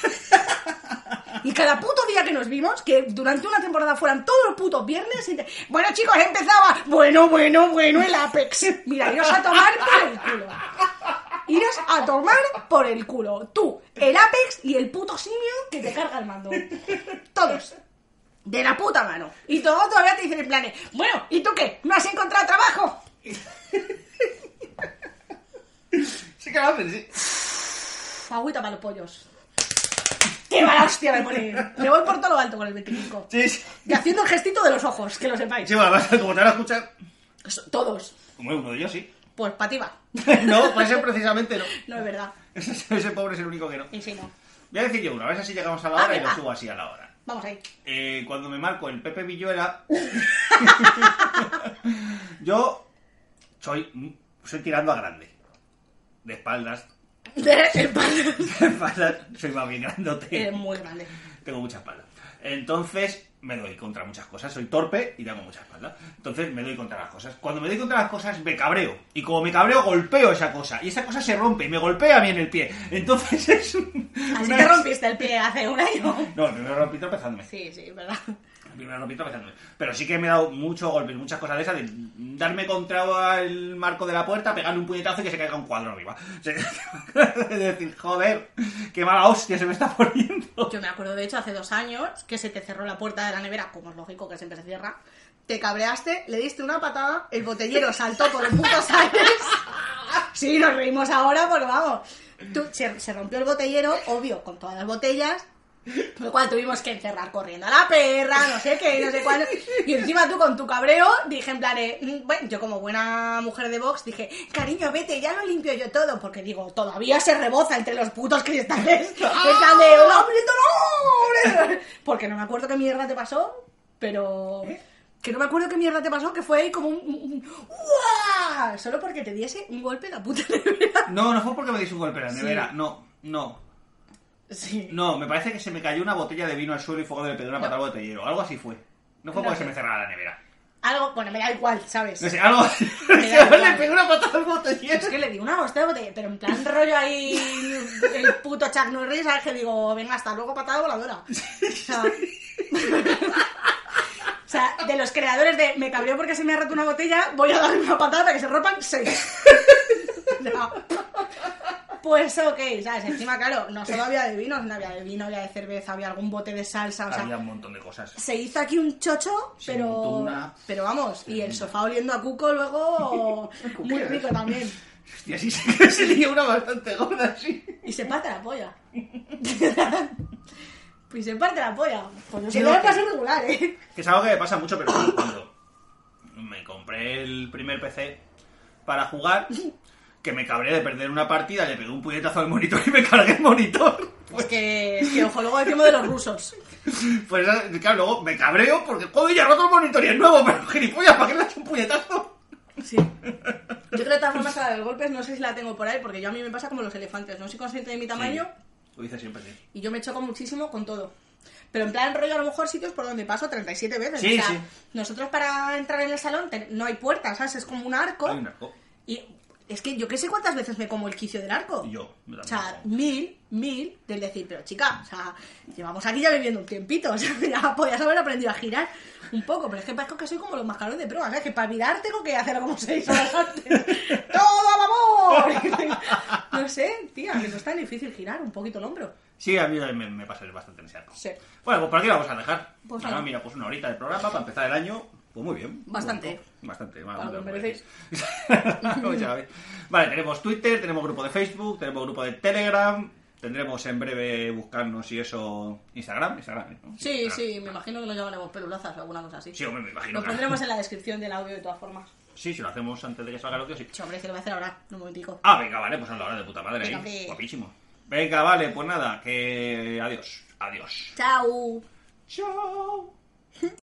Y cada puto día que nos vimos, que durante una temporada fueran todos los putos viernes, bueno chicos, empezaba, bueno, el Apex. Mira, iros a tomar por el culo. Iros a tomar por el culo. Tú, el Apex y el puto simio que te carga el mando. Todos. De la puta mano. Y todos todavía te dicen en plan, bueno, ¿y tú qué? ¿No has encontrado trabajo?
Sí que lo hacen, sí.
Agüita para los pollos. ¡Qué mala hostia me pone! Me voy por todo lo alto con el 25.
Sí.
Y haciendo el gestito de los ojos, que lo sepáis.
Sí, bueno, además, como te van a escuchar...
Todos.
Como uno de ellos, sí.
Pues para ti va.
No, pues ese precisamente no.
No es verdad.
Ese pobre es el único que no.
Y sí, no.
Voy a decir yo uno, a ver si llegamos a la hora y lo subo así a la hora.
Vamos ahí.
Cuando me marco el Pepe Villuela, yo soy tirando a grande. De espaldas.
De espaldas.
De espaldas soy más bien grandote.
Es muy grande.
Tengo mucha espalda. Entonces me doy contra muchas cosas. Soy torpe y tengo mucha espalda. Entonces me doy contra las cosas. Cuando me doy contra las cosas me cabreo. Y como me cabreo golpeo esa cosa. Y esa cosa se rompe y me golpea a mí en el pie. Entonces es
Así te rompiste el pie hace un año.
No, primero rompí tropezándome.
Sí, verdad.
Primero rompí tropezándome. Pero sí que me he dado muchos golpes, muchas cosas de esas, de darme contra el marco de la puerta, pegarle un puñetazo y que se caiga un cuadro arriba. Es decir, joder, qué mala hostia se me está poniendo.
Yo me acuerdo, de hecho, hace 2 años que se te cerró la puerta de la nevera, como es lógico que siempre se cierra. Te cabreaste, le diste una patada, el botellero saltó por los putos aires. Sí, nos reímos ahora porque vamos. Se rompió el botellero, obvio, con todas las botellas. Por lo cual tuvimos que encerrar corriendo a la perra, no sé qué, no sé cuándo. Y encima tú con tu cabreo, dije en plan, bueno, yo como buena mujer de box, dije, cariño, vete, ya lo limpio yo todo. Porque digo, todavía se reboza entre los putos cristales. En plan de, ¡hola, no! Porque no me acuerdo qué mierda te pasó, pero... Que no me acuerdo qué mierda te pasó, que fue ahí como un ¡uah! Solo porque te diese un golpe en la puta nevera.
No fue porque me diese un golpe en la nevera, no.
Sí.
No, me parece que se me cayó una botella de vino al suelo y fue cuando le pegué una patada al botellero. Algo así fue. No fue porque se me cerrara la nevera.
Algo, bueno, me da igual, ¿sabes?
No sé, algo así.
Me da igual.
Le pegué una patada al botellero.
Es que le di una hostia de botella, pero en plan rollo ahí el puto Chuck Norris, ¿sabes? Que digo, venga, hasta luego, patada voladora. O sea, de los creadores de me cabreo porque se me ha roto una botella, voy a darle una patada para que se rompan 6. No. Pues ok, ¿sabes? Encima, claro, no solo había de vino, no había de vino, había de cerveza, había algún bote de salsa, o sea...
Había un montón de cosas.
Se hizo aquí un chocho,
Se
pero...
montó una-
Pero vamos, y el sofá oliendo a cuco luego... Muy rico también.
Hostia, sí que se lió una bastante gorda, sí.
Y se parte la polla. Pues se parte la polla. Pues no
Sí,
sé,
no,
me
que-
pasa regular, ¿eh?
Que es algo que me pasa mucho, pero cuando me compré el primer PC para jugar, que me cabré de perder una partida, le pegué un puñetazo al monitor y me cargué el monitor.
Es que ojo, luego decimos de los rusos.
Pues claro, luego me cabreo porque, joder, ya he roto el monitor y es nuevo, pero gilipollas, ¿para qué le das un puñetazo?
Sí. Yo creo de todas formas que la de los golpes no sé si la tengo por ahí, porque yo a mí me pasa como los elefantes. No soy consciente de mi tamaño
Lo dice siempre, sí.
y yo me choco muchísimo con todo. Pero en plan rollo a lo mejor sitios por donde paso 37 veces.
Sí,
o sea,
sí.
nosotros para entrar en el salón no hay puertas, ¿sabes? Es como un arco.
Hay un arco.
Y es que yo qué sé cuántas veces me como el quicio del arco.
Y yo también.
O sea, mil del decir, pero chica, o sea, llevamos aquí ya viviendo un tiempito, o sea, ya podías haber aprendido a girar un poco, pero es que parezco que soy como los mascarones de prueba, ¿sabes? Que para virar tengo que hacerlo como 6 horas antes. ¡Todo a vapor! No sé, tía, que no es tan difícil girar un poquito el hombro.
Sí, a mí me pasa bastante en ese arco.
Sí.
Bueno, pues por aquí lo vamos a dejar.
Pues
Nada,
nada.
mira, pues una horita de programa para empezar el año. Pues muy bien.
Bastante.
Bastante.
Para lo que
me
merecéis.
Vale, tenemos Twitter, tenemos grupo de Facebook, tenemos grupo de Telegram. Tendremos en breve buscarnos y eso Instagram, ¿no?
Sí,
Instagram.
sí, me imagino que lo llamaremos pelulazas o alguna cosa así.
Sí, hombre, me imagino.
Lo
que-
pondremos en la descripción del audio de todas formas.
Sí, si lo hacemos antes de que salga el audio, sí.
Sí, hombre, que lo voy a hacer ahora, un momentico.
Ah, venga, vale, pues a la hora de puta madre
Venga,
ahí.
hombre.
Guapísimo. Venga, vale, pues nada, que adiós. Adiós.
Chao.
Chao.